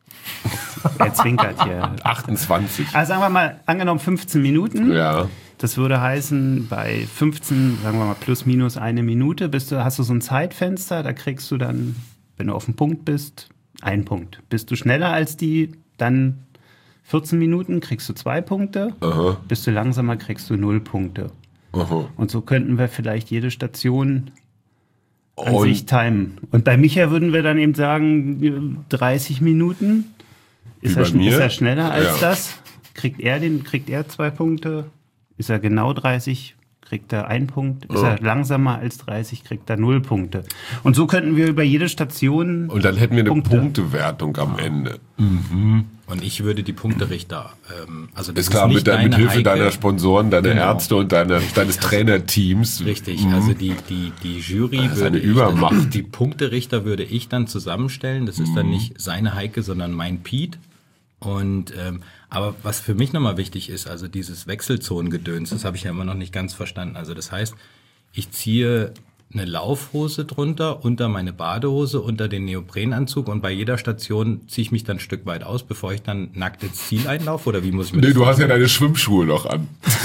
Er zwinkert hier. 28. Also sagen wir mal, angenommen 15 Minuten. Ja. Das würde heißen, bei 15, sagen wir mal plus minus 1 Minute, hast du so ein Zeitfenster, da kriegst du dann, wenn du auf dem Punkt bist, 1 Punkt. Bist du schneller als die, dann 14 Minuten kriegst du 2 Punkte. Aha, Bist du langsamer, kriegst du 0 Punkte. aha. Und so könnten wir vielleicht jede Station an Und- sich timen. Und bei Micha würden wir dann eben sagen, 30 Minuten. Ist Wie bei mir? ist er schneller als Ja. das? Kriegt er 2 Punkte? Ist er genau 30? Kriegt er 1 Punkt? Ist er langsamer als 30? Kriegt er 0 Punkte. Und so könnten wir über jede Station. Und dann hätten wir eine Punkte. Punktewertung am Ende. Und ich würde die Punkterichter, also das Ist klar, mit deine Hilfe Heike. deiner Sponsoren, deiner Genau. Ärzte und deines Trainerteams. Richtig, also die Jury Das ist würde eine Übermacht. die Punkterichter würde ich dann zusammenstellen. Das ist dann nicht seine Heike, sondern mein Pete. Und aber was für mich nochmal wichtig ist, also dieses Wechselzonengedöns, das habe ich ja immer noch nicht ganz verstanden. Also das heißt, ich ziehe eine Laufhose drunter, unter meine Badehose, unter den Neoprenanzug und bei jeder Station ziehe ich mich dann ein Stück weit aus, bevor ich dann nackt ins Ziel einlaufe, oder wie muss ich mir Nee, das du hast ja vorstellen? deine Schwimmschuhe noch an.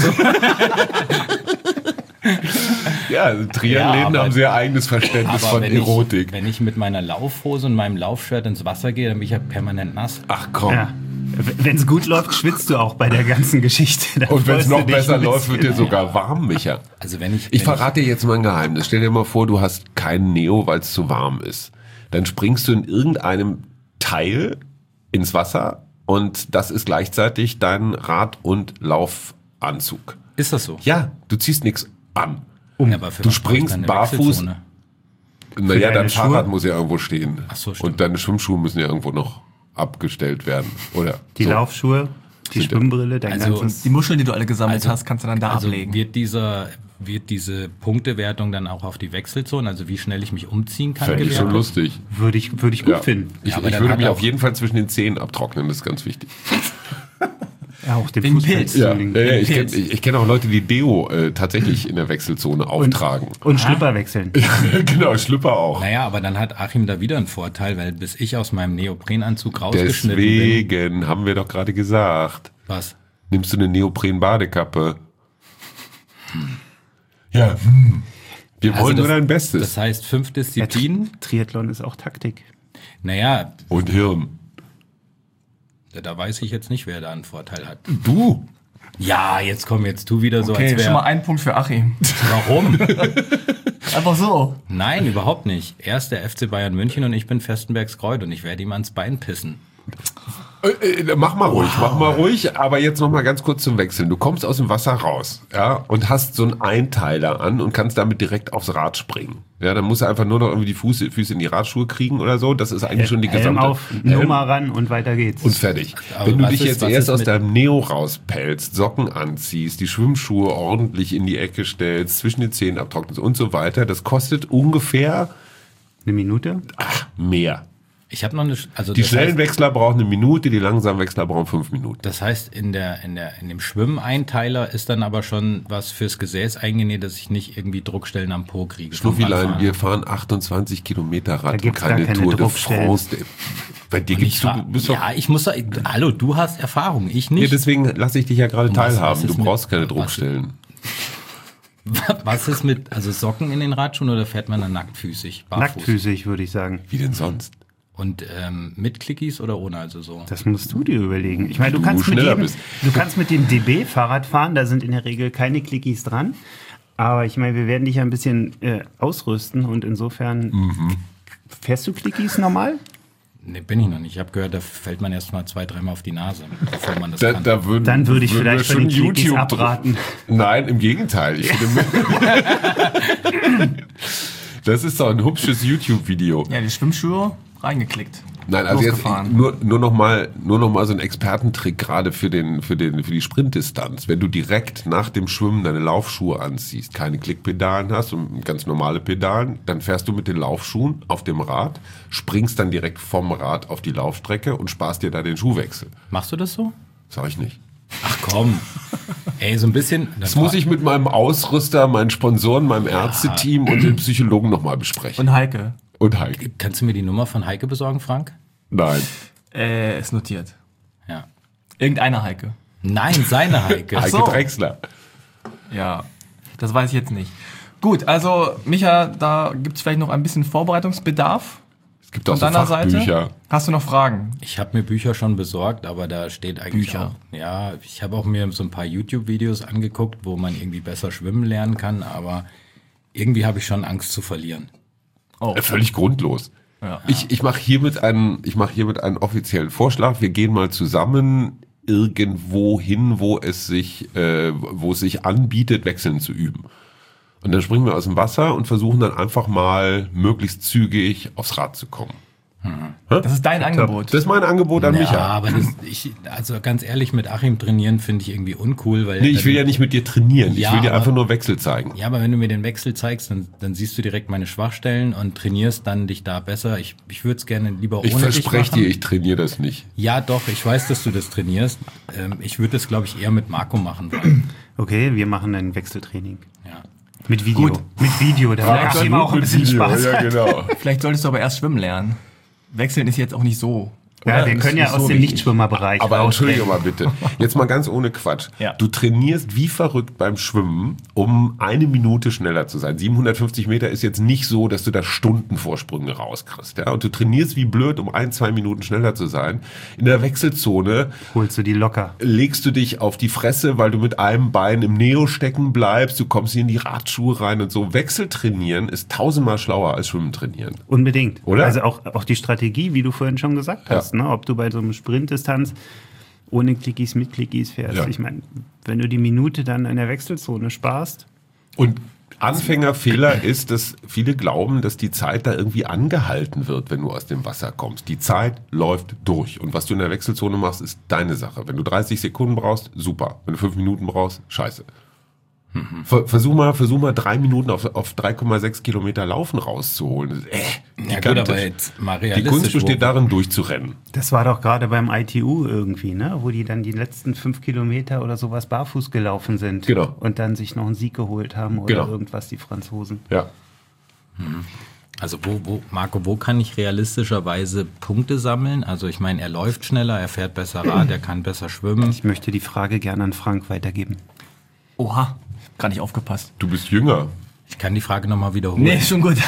Ja, also Triathleten aber- haben sehr eigenes Verständnis von Erotik. wenn ich mit meiner Laufhose und meinem Laufshirt ins Wasser gehe, dann bin ich ja permanent nass. Ach komm. Ja. Wenn es gut läuft, schwitzt du auch bei der ganzen Geschichte. Da Und wenn es freust du noch dich besser ein läuft, wird bisschen. dir sogar warm, Micha. Also wenn ich Ich verrate dir jetzt mal ein Geheimnis. Stell dir mal vor, du hast kein Neo, weil es zu warm ist. Dann springst du in irgendeinem Teil ins Wasser und das ist gleichzeitig dein Rad- und Laufanzug. ist das so? Ja, du ziehst nichts an. Ja, aber für Du was brauche ich springst dann eine barfuß. Wechselzone? Naja, deine dein Fahrrad Schuhe? muss ja irgendwo stehen. Ach so, stimmt. Und deine Schwimmschuhe müssen ja irgendwo noch abgestellt werden. Oder Die so. Laufschuhe, Die Schwimmbrille, dein ganzes... Die Muscheln, die du alle gesammelt hast, kannst du dann da ablegen. Wird diese Punktewertung dann auch auf die Wechselzone, also wie schnell ich mich umziehen kann, Fände ich schon lustig. Würde ich gut finden. Ich würde mich auf jeden Fall zwischen den Zehen abtrocknen, das ist ganz wichtig. Ja, auch den Wegen Pilz. Ich kenn auch Leute, die Deo tatsächlich in der Wechselzone auftragen. Und Schlüpper wechseln. Genau, Schlüpper auch. Naja, aber dann hat Achim da wieder einen Vorteil, weil bis ich aus meinem Neoprenanzug rausgeschnitten bin. Deswegen haben wir doch gerade gesagt. Was? Nimmst du eine Neopren-Badekappe? Ja. Wir wollen nur dein Bestes. Das heißt 5 Disziplinen. Triathlon ist auch Taktik. Naja, Und Hirn. da weiß ich jetzt nicht, wer da einen Vorteil hat. Du? Ja, jetzt tu wieder so, Okay, als schon mal wäre... einen Punkt für Achim. Warum? Einfach so. Nein, überhaupt nicht. Er ist der FC Bayern München und ich bin Vestenbergs Kreuth und ich werde ihm ans Bein pissen. Mach mal ruhig, aber jetzt noch mal ganz kurz zum Wechseln. Du kommst aus dem Wasser raus, ja, und hast so einen Einteiler an und kannst damit direkt aufs Rad springen. Ja, dann musst du einfach nur noch irgendwie die Füße in die Radschuhe kriegen oder so. Das ist eigentlich schon die Helm gesamte... auf, Nummer ran und weiter geht's. Und fertig. Aber Wenn du was dich ist- jetzt was erst ist aus mit- deinem Neo rauspellst, Socken anziehst, die Schwimmschuhe ordentlich in die Ecke stellst, zwischen den Zähnen abtrocknest und so weiter, das kostet ungefähr Eine Minute? mehr. Ich habe noch eine... Also Die das schnellen heißt, Wechsler brauchen 1 Minute, die langsamen Wechsler brauchen 5 Minuten. das heißt, in dem Schwimmeinteiler ist dann aber schon was fürs Gesäß eingenäht, dass ich nicht irgendwie Druckstellen am Po kriege. vom Schnuffilein, Radfahren. wir fahren 28 Kilometer Rad und gibt's gar keine keine Tour de Druckstellen. France. Bei dir gibt's du bist doch... Ja, ich muss... Hallo, du hast Erfahrung, ich Ja, nicht. deswegen lasse ich dich ja gerade Was teilhaben. ist Du mit- brauchst keine was- Druckstellen. Was ist mit... Also Socken in den Radschuhen oder fährt man dann nacktfüßig? Barfuß? Nacktfüßig, würde ich sagen. Wie denn sonst? Und mit Clickies oder ohne, also so? Das musst du dir überlegen. Ich meine, Du schneller bist. du kannst mit dem DB-Fahrrad fahren, da sind in der Regel keine Clickies dran. Aber ich meine, wir werden dich ja ein bisschen ausrüsten und insofern fährst du Clickies normal? Nee, bin ich noch nicht. Ich habe gehört, da fällt man erst mal 2-3 Mal auf die Nase, bevor man das kann. Dann würde ich vielleicht von den Clickies abraten. Nein, im Gegenteil. Ich finde, das ist doch ein hübsches YouTube-Video. Ja, die Schwimmschuhe reingeklickt. Nein, also jetzt Losgefahren. nur noch mal so ein Expertentrick gerade für die Sprintdistanz. Wenn du direkt nach dem Schwimmen deine Laufschuhe anziehst, keine Klickpedalen hast und ganz normale Pedalen, dann fährst du mit den Laufschuhen auf dem Rad, springst dann direkt vom Rad auf die Laufstrecke und sparst dir da den Schuhwechsel. Machst du das so? Sag ich nicht. Ach komm. Ey, so ein bisschen... Das muss ich mit meinem Ausrüster, meinen Sponsoren, meinem Ärzteteam und den Psychologen nochmal besprechen. Und Heike. Und Heike. Kannst du mir die Nummer von Heike besorgen, Frank? Nein. Ist notiert. Ja. Irgendeine Heike. Nein, seine Heike. Heike so. Drechsler. Ja, das weiß ich jetzt nicht. Gut, also Micha, da gibt es vielleicht noch ein bisschen Vorbereitungsbedarf Es gibt auch von so deiner Fachbücher. Seite. Hast du noch Fragen? Ich habe mir Bücher schon besorgt, aber da steht eigentlich Bücher. auch... Ja, ich habe auch mir so ein paar YouTube-Videos angeguckt, wo man irgendwie besser schwimmen lernen kann, aber irgendwie habe ich schon Angst zu verlieren. Völlig grundlos. Ja. Ich mache hiermit einen offiziellen Vorschlag. Wir gehen mal zusammen irgendwo hin, wo es sich anbietet, wechseln zu üben. Und dann springen wir aus dem Wasser und versuchen dann einfach mal möglichst zügig aufs Rad zu kommen. Das ist dein Angebot. Das ist mein Angebot an Ja, Micha. aber also ganz ehrlich, mit Achim trainieren finde ich irgendwie uncool, weil... Nee, ich will ja nicht mit dir trainieren. Ja, ich will dir aber- einfach nur Wechsel zeigen. Ja, aber wenn du mir den Wechsel zeigst, dann siehst du direkt meine Schwachstellen und trainierst dann dich da besser. Ich würde es gerne lieber ohne Ich dich verspreche machen. dir, ich trainiere das nicht. Ja, doch, ich weiß, dass du das trainierst. Ich würde das, glaube ich, eher mit Marco machen wollen. Okay, wir machen ein Wechseltraining. Ja. Mit Video. Gut. Mit Video, da Vielleicht macht sollten wir auch ein bisschen Spaß. Ja, genau. Vielleicht solltest du aber erst schwimmen lernen. Wechseln ist jetzt auch nicht so. Ja, oder? wir Ist können ja nicht aus so dem wichtig. Nichtschwimmerbereich Aber entschuldige rausgehen. mal bitte. Jetzt mal ganz ohne Quatsch. Ja. Du trainierst wie verrückt beim Schwimmen, um 1 Minute schneller zu sein. 750 Meter ist jetzt nicht so, dass du da Stundenvorsprünge rauskriegst. Ja? Und du trainierst wie blöd, um 1-2 Minuten schneller zu sein. In der Wechselzone Holst du die locker. legst du dich auf die Fresse, weil du mit einem Bein im Neo stecken bleibst. Du kommst hier in die Radschuhe rein und so. Wechseltrainieren ist 1000-mal schlauer als Schwimmen trainieren. Unbedingt. Oder? Also auch die Strategie, wie du vorhin schon gesagt hast, ne? Ob du bei so einem Sprintdistanz ohne Clickies, mit Clickies fährst. Ja. Ich meine, wenn du die Minute dann in der Wechselzone sparst, Und Anfängerfehler ist, dass viele glauben, dass die Zeit da irgendwie angehalten wird, wenn du aus dem Wasser kommst. Die Zeit läuft durch. Und was du in der Wechselzone machst, ist deine Sache. Wenn du 30 Sekunden brauchst, super. Wenn du 5 Minuten brauchst, scheiße. Versuch mal 3 Minuten auf 3,6 Kilometer Laufen rauszuholen. Ja gut, aber jetzt mal die realistisch. Kunst besteht darin, durchzurennen. Das war doch gerade beim ITU irgendwie, ne? Wo die dann die letzten 5 Kilometer oder sowas barfuß gelaufen sind. Genau. Und dann sich noch einen Sieg geholt haben oder Genau. irgendwas, die Franzosen. Ja. Also Marco, wo kann ich realistischerweise Punkte sammeln? Also ich meine, er läuft schneller, er fährt besser Rad, er kann besser schwimmen. Ich möchte die Frage gerne an Frank weitergeben. Oha, gar nicht aufgepasst. Du bist jünger. Ich kann die Frage nochmal wiederholen. Nee, schon gut.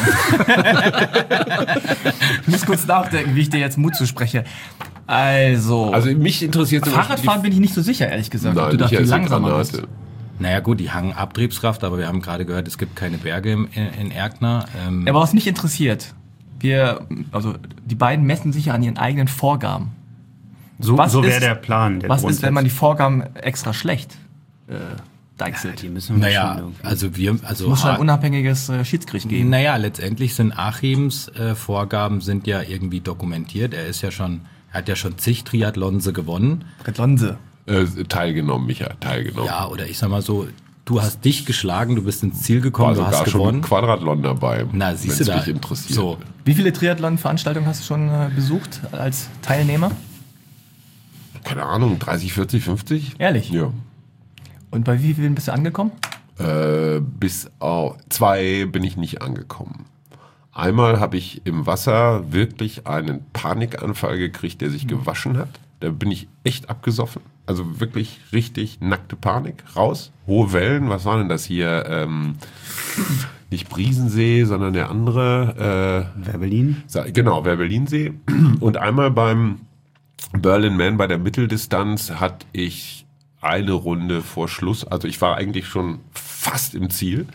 Ich muss kurz nachdenken, wie ich dir jetzt Mut zuspreche. Also mich interessiert Fahrradfahren bin ich nicht so sicher, ehrlich gesagt. Nein, ob du da nicht viel als eine langsamer bist. Granate. Naja gut, die haben Abtriebskraft, aber wir haben gerade gehört, es gibt keine Berge in Erkner. Aber was mich interessiert, also die beiden messen sich ja an ihren eigenen Vorgaben. So Was wäre ist- der Plan. Der Was ist, Grundsatz. wenn man die Vorgaben extra schlecht deichselt? Die müssen wir naja, schon irgendwie. Es muss schon ein unabhängiges Schiedsgericht geben. Naja, letztendlich sind Achims Vorgaben sind ja irgendwie dokumentiert. Er hat ja schon zig Triathlonse gewonnen. Redlonse. Teilgenommen, Micha, teilgenommen. Ja, oder ich sag mal so, du hast dich geschlagen, du bist ins Ziel gekommen, War du hast sogar schon gewonnen. ein Quadratlon dabei. Na, siehst wenn's du da. mich interessiert. So, Wie viele Triathlon-Veranstaltungen hast du schon besucht als Teilnehmer? Keine Ahnung, 30, 40, 50? Ehrlich? Ja. Und bei wie vielen bist du angekommen? Bis auf 2 bin ich nicht angekommen. Einmal habe ich im Wasser wirklich einen Panikanfall gekriegt, der sich gewaschen hat. Da bin ich echt abgesoffen. Also wirklich richtig nackte Panik. Raus, hohe Wellen. Was war denn das hier? Nicht Briesensee, sondern der andere. Werbelin? Genau, Werbelinsee. Und einmal beim Berlin Man bei der Mitteldistanz hatte ich eine Runde vor Schluss, also ich war eigentlich schon fast im Ziel,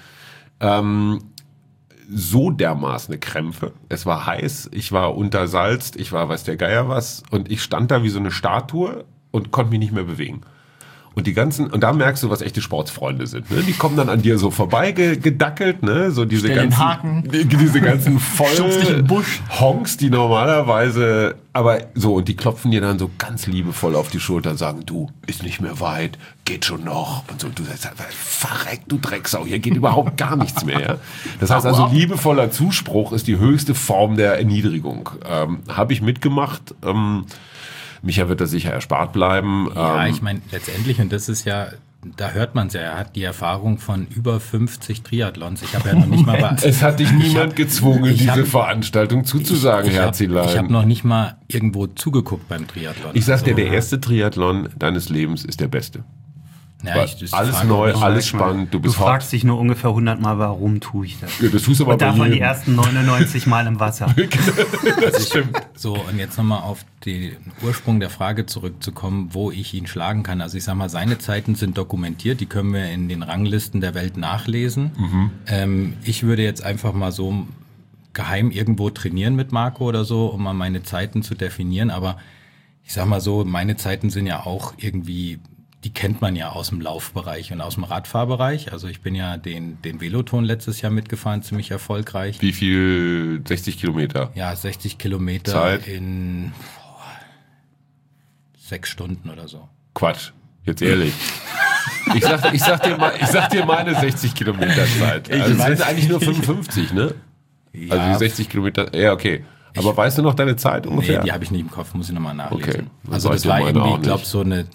so dermaßen Krämpfe. Es war heiß, ich war untersalzt, ich war weiß der Geier was und ich stand da wie so eine Statue und konnte mich nicht mehr bewegen. Und und da merkst du, was echte Sportsfreunde sind. Ne? Die kommen dann an dir so vorbei gedackelt, ne? So diese Stell den ganzen, Haken. diese ganzen Schubst dich in den Busch. Honks, die normalerweise, aber so, und die klopfen dir dann so ganz liebevoll auf die Schulter und sagen, du, ist nicht mehr weit, geht schon noch. Und so, du sagst, verreck, du Drecksau, hier geht überhaupt gar nichts mehr. Ja? Das heißt also, liebevoller Zuspruch ist die höchste Form der Erniedrigung. Habe ich mitgemacht, Micha wird da sicher erspart bleiben. ja, ich meine, letztendlich, und das ist ja, da hört man es ja, er hat die Erfahrung von über 50 Triathlons. Ich habe ja noch nicht mal bei, Es hat dich niemand gezwungen, ich hab- diese Veranstaltung zuzusagen, ich Herzilein. habe noch nicht mal irgendwo zugeguckt beim Triathlon. Ich sag dir, Also, der erste Triathlon deines Lebens ist der beste. ja, Weil das alles frage neu, mich. alles spannend, du Du bist fragst dich nur ungefähr 100 Mal, warum tue ich das? Ja, das tust du aber Und bei davon die jedem. ersten 99 Mal im Wasser. Das stimmt. So, und jetzt nochmal auf den Ursprung der Frage zurückzukommen, wo ich ihn schlagen kann. Also ich sag mal, seine Zeiten sind dokumentiert, die können wir in den Ranglisten der Welt nachlesen. Ich würde jetzt einfach mal so geheim irgendwo trainieren mit Marco oder so, um mal meine Zeiten zu definieren. Aber ich sag mal so, meine Zeiten sind ja auch irgendwie, die kennt man ja aus dem Laufbereich und aus dem Radfahrbereich. Also ich bin ja den Veloton letztes Jahr mitgefahren, ziemlich erfolgreich. Wie viel? 60 Kilometer. Ja, 60 Kilometer Zeit? in 6 Stunden oder so. Quatsch. Jetzt ehrlich. Ich sag dir meine 60 Kilometer Zeit. Also es sind eigentlich nur 55, ne? Ja, Also die 60 Kilometer, ja, okay. Aber weißt du noch deine Zeit ungefähr? Nee, die habe ich nicht im Kopf, muss ich nochmal nachlesen. Okay, dann Also weiß das ich war meine irgendwie, auch ich glaube, nicht. so ein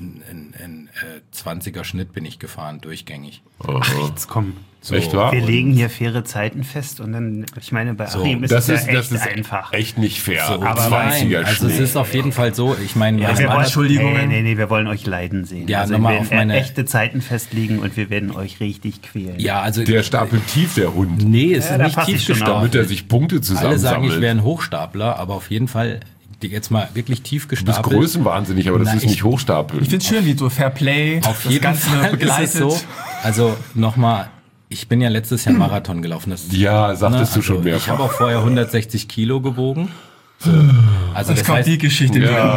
20er Schnitt bin ich gefahren, durchgängig. Aha. Jetzt komm. So, Echt wahr? Wir legen hier faire Zeiten fest und dann, ich meine, bei Achim ist Das es ist, ja das echt ist einfach. echt nicht fair. So, aber 20er also es Schnitt. ist auf jeden Fall so, ich meine, Ja, was wir man wollen, hat- Entschuldigungen. Nee, wir wollen euch leiden sehen. Ja, also nochmal wir auf werden meine- echte Zeiten festlegen und wir werden euch richtig quälen. ja, also Der stapelt tief, der Hund. nee, es Ja, ist da nicht pass ich tief schon auf. Damit er sich Punkte Alle sagen, ich zusammensammelt. wäre ein Hochstapler, aber auf jeden Fall jetzt mal wirklich tief Du bist gestapelt. größenwahnsinnig, aber das Na, ist ich- nicht Hochstapeln. Ich find's schön, wie so Fair Play Auf jeden Fall ist es so. Also nochmal, ich bin ja letztes Jahr Marathon gelaufen. Das, Ja, sagtest du also schon mehrfach. Ich habe auch vorher 160 Kilo gewogen. Also das kommt heißt, die Geschichte.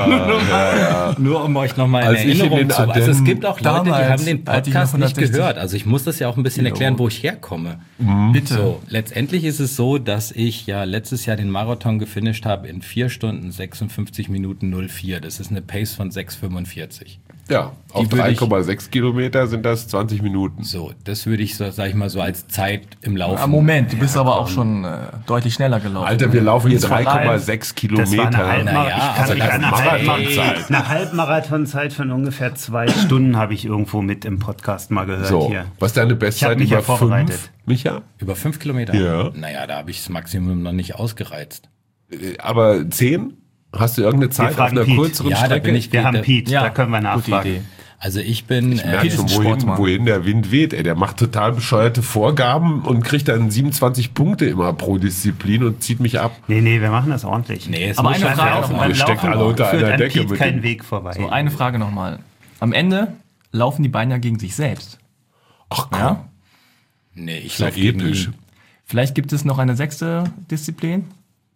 nur um euch nochmal in Als ich in Erinnerung den zu... Also es gibt auch Leute, die damals, haben den als ich Podcast noch nicht 160 gehört. Also ich muss das ja auch ein bisschen erklären, wo ich herkomme. Bitte. So, letztendlich ist es so, dass ich ja letztes Jahr den Marathon gefinisht habe in 4 Stunden 56 Minuten 04. Das ist eine Pace von 6,45. Ja, auf würde ich- 3,6 Kilometer sind das 20 Minuten. So, das würde ich, so, sag ich mal, so als Zeit im Laufen. Ah, Moment, du bist aber auch schon deutlich schneller gelaufen. Alter, wir laufen hier Das war 3,6 Kilometer. Das war eine Naja, ich kann also mich das an ist Marathonzeit. eine Halbmarathonzeit von ungefähr 2 Stunden habe ich irgendwo mit im Podcast mal gehört So, hier. was ist deine Ich hab Bestzeit mich ja über vorbereitet. 5, Micha? Über 5 Kilometer? Ja. Naja, da habe ich das Maximum noch nicht ausgereizt. Aber 10? Hast du irgendeine Zeit auf fragen einer Pete. kürzeren Ja, da Strecke? bin ich- Wir haben Pete, Ja, da können wir gute nachfragen. Idee. Also ich bin... Ich merke Pete schon, ist ein Sportsmann. wohin der Wind weht. Ey, der macht total bescheuerte Vorgaben und kriegt dann 27 Punkte immer pro Disziplin und zieht mich ab. Nee, wir machen das ordentlich. Nee, es Aber muss eine schon Frage laufen. noch mal. Wir stecken alle unter führt einer an Decke Pete mit kein dem- Weg vorbei. So, eine Frage nochmal. Am Ende laufen die Beine ja gegen sich selbst. Ach komm, Ja? Nee, ich ja laufe gegen episch. ihn. Vielleicht gibt es noch eine 6. Disziplin?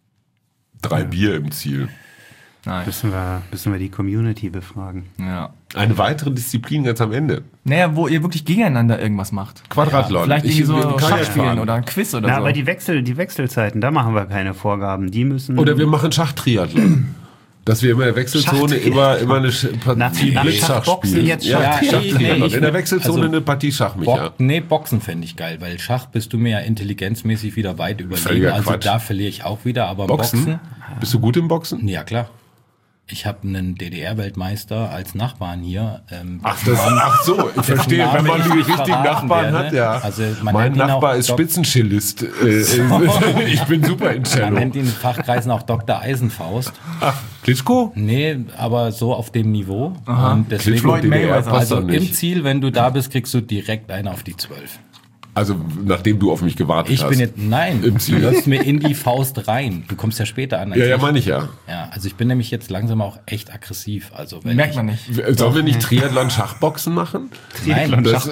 3 Bier im Ziel. Nein. Müssen wir die Community befragen. Ja. Eine weitere Disziplin ganz am Ende. Naja, wo ihr wirklich gegeneinander irgendwas macht. Quadrathlon. Vielleicht irgendwie so kann Schach ja spielen fahren. oder ein Quiz oder Na, so. aber die Wechselzeiten, da machen wir keine Vorgaben. Die müssen. Oder wir machen Schachtriathlon. Dass wir immer in der Wechselzone immer eine Partie nach Blitzschach Schachboxen spielen. jetzt ja, Schach- Schachtriathlon. ich- In der Wechselzone also eine Partie Schach, Micha. Boxen fände ich geil, weil Schach bist du mir ja intelligenzmäßig wieder weit überlegen. Völliger Also Quatsch. da verliere ich auch wieder, aber Boxen? Bist du gut im Boxen? Ja klar. Ich habe einen DDR-Weltmeister als Nachbarn hier. Ach so, ich verstehe, Name wenn man ich die nicht richtigen verraten Nachbarn werde. hat, ja. Also man mein nennt ihn Nachbar auch ist Dok- Spitzencellist. Ich bin super in Man Cello. nennt ihn in Fachkreisen auch Dr. Eisenfaust. Ach, Klitschko? Nee, aber so auf dem Niveau. Und deswegen, Klitschko und DDR passt also doch nicht. im Ziel, wenn du da bist, kriegst du direkt einen auf die 12. Also, nachdem du auf mich gewartet Ich hast. bin jetzt, nein, Im Ziel. du läufst mir in die Faust rein. Du kommst ja später an. als Ja, ich. meine ich ja. Ja, also ich bin nämlich jetzt langsam auch echt aggressiv. Also wenn Merkt ich, man nicht. Sollen wir nicht Triathlon-Schachboxen machen? Nein, Das,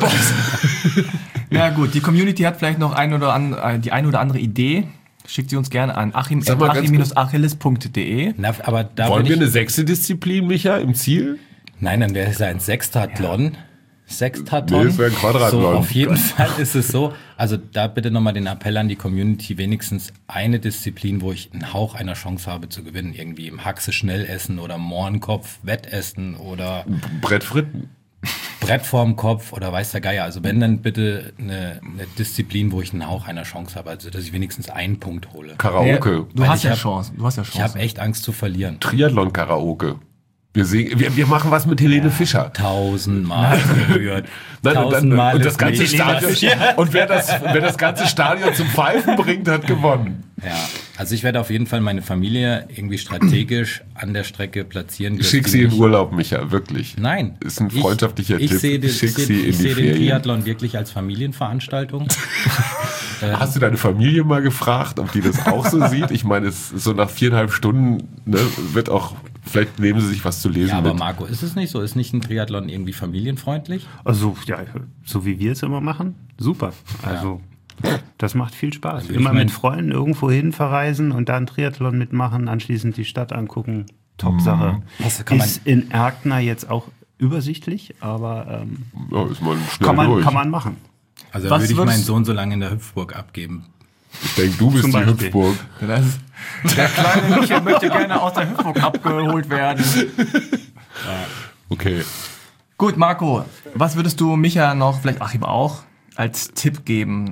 Ja gut, die Community hat vielleicht noch die eine oder andere Idee. Schickt sie uns gerne an Sag mal ganz achim-achilles.de. na, aber da wollen will wir ich, eine 6. Disziplin, Micha, im Ziel? nein, dann wäre es ein Sextathlon. Sextathlon. Nee, es wäre ein Quadrathlon. So, auf jeden Fall ist es so. Also da bitte nochmal den Appell an die Community, wenigstens eine Disziplin, wo ich einen Hauch einer Chance habe zu gewinnen. Irgendwie im Haxe Schnellessen oder Mohrenkopf Wettessen oder Brett Fritten. Brett vorm Kopf oder weiß der Geier. Also wenn, dann bitte eine Disziplin, wo ich einen Hauch einer Chance habe. Also dass ich wenigstens einen Punkt hole. Karaoke. Du Weil hast ich ja hab- Chance. Du hast ja Ich Chance. habe echt Angst zu verlieren. Triathlon-Karaoke. Wir machen was mit Helene Fischer. 1000-mal berührt. Nein, und, dann, 1000-mal und das ist ganze nicht- Stadion. Und wer das ganze Stadion zum Pfeifen bringt, hat gewonnen. Ja, also ich werde auf jeden Fall meine Familie irgendwie strategisch an der Strecke platzieren. dass Schick die sie in nicht- Urlaub, Micha, wirklich. Nein. Ist ein freundschaftlicher ich Tipp. Sehe den, Schick sie in ich die sehe den Ferien. Triathlon wirklich als Familienveranstaltung. Hast du deine Familie mal gefragt, ob die das auch so sieht? Ich meine, es ist so nach 4,5 Stunden wird auch, vielleicht nehmen sie sich was zu lesen Ja, aber mit. Marco, ist es nicht so? Ist nicht ein Triathlon irgendwie familienfreundlich? Also, ja, so wie wir es immer machen, super. Also, das macht viel Spaß. Also Immer ich mein- mit Freunden irgendwo hin verreisen und dann Triathlon mitmachen, anschließend die Stadt angucken. Top-Sache. Was kann man- Ist in Erkner jetzt auch übersichtlich, aber Ja, ist mal schnell durch. kann man machen. Also Was würde ich würdest- meinen Sohn so lange in der Hüpfburg abgeben. Ich denke, du bist Zum die Beispiel. Hüpfburg. Der kleine Michael möchte gerne aus der Hüpfburg abgeholt werden. Okay. Gut, Marco, was würdest du Micha noch, vielleicht Achim auch, als Tipp geben,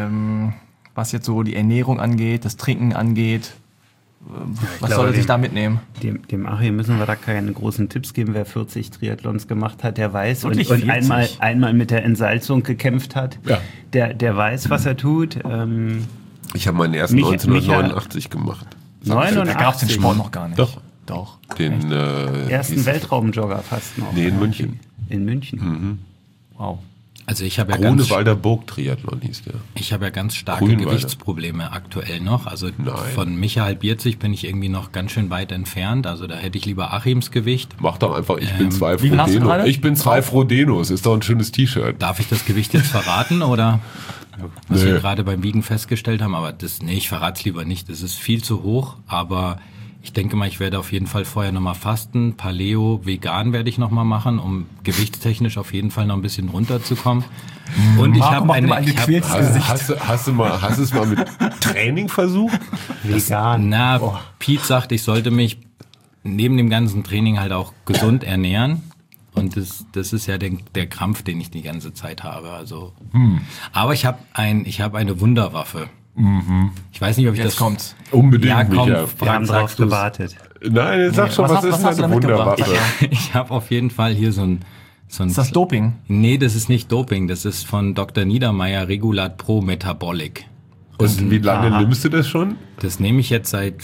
was jetzt so die Ernährung angeht, das Trinken angeht? Was glaube, soll er sich da mitnehmen? Dem Achim müssen wir da keine großen Tipps geben. Wer 40 Triathlons gemacht hat, der weiß und Wirklich 40? einmal mit der Entsalzung gekämpft hat, Ja. der weiß, was er tut. Ich habe meinen ersten Micha- 1989 gemacht. Da gab es den 89. Sport noch gar nicht. Doch. Doch. Den Ersten hieß- Weltraumjogger fast noch. Nee, in München. In München. Wow. Also ich habe ja ganz, Grunewalder Burg Triathlon hieß der. ich habe ja ganz starke Grünwalder. Gewichtsprobleme aktuell noch. Also Nein. von Micha halbiert bin ich irgendwie noch ganz schön weit entfernt. Also da hätte ich lieber Achims Gewicht. Mach doch einfach, ich bin zwei wie viel hast du Frodenos. gerade? Ich bin zwei Frodenos, ist doch ein schönes T-Shirt. Darf ich das Gewicht jetzt verraten oder was Nee. wir gerade beim Wiegen festgestellt haben? Aber das, nee, ich verrate es lieber nicht. Das ist viel zu hoch, aber Ich denke mal, ich werde auf jeden Fall vorher nochmal fasten. Paleo, vegan werde ich nochmal machen, um gewichtstechnisch auf jeden Fall noch ein bisschen runterzukommen. Und ich habe ein gequältes Gesicht. Hast du es mal mit Training versucht? Vegan. Pete sagt, ich sollte mich neben dem ganzen Training halt auch gesund ernähren. Und das ist ja der Krampf, den ich die ganze Zeit habe. Also, aber ich habe eine Wunderwaffe. Ich weiß nicht, ob ich Jetzt das kommt's. Unbedingt, Ja, komm, Micha. Wir haben drauf gewartet. Nein, jetzt sag schon, Was was hast ist du eine da mitgebracht? Wunderwaffe? Ich habe auf jeden Fall hier so ein Ist das Doping? Nee, das ist nicht Doping. Das ist von Dr. Niedermeyer Regulat Pro Metabolic. Und wie lange nimmst du das schon? Das nehme ich jetzt seit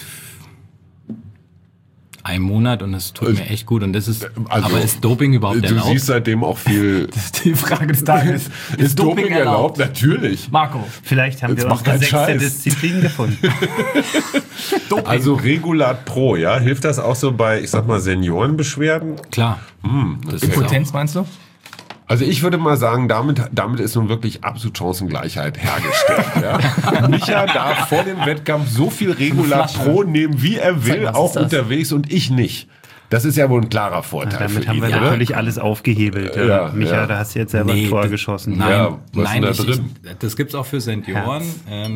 einem Monat und es tut mir echt gut. Und das ist, Also, aber ist Doping überhaupt Du erlaubt? siehst seitdem auch viel. Das ist die Frage des Tages. Ist Doping erlaubt? Natürlich. Marco, Vielleicht haben Jetzt wir mach unsere keinen 6. Scheiß. Disziplin gefunden. Doping. Also Regulat Pro, ja? Hilft das auch so bei, ich sag mal, Seniorenbeschwerden? Klar. Das ist Impotenz meinst du? Also ich würde mal sagen, damit ist nun wirklich absolut Chancengleichheit hergestellt. Ja? Micha darf vor dem Wettkampf so viel Regulat Flasche. Pro nehmen, wie er will, was auch ist das? unterwegs und ich nicht. Das ist ja wohl ein klarer Vorteil Damit für haben ihn, wir oder? natürlich alles aufgehebelt. Ja, Micha, ja. da hast du jetzt selber Nee, vorgeschossen. Nein, Ja, was nein, ist denn da drin? das gibt's auch für Senioren.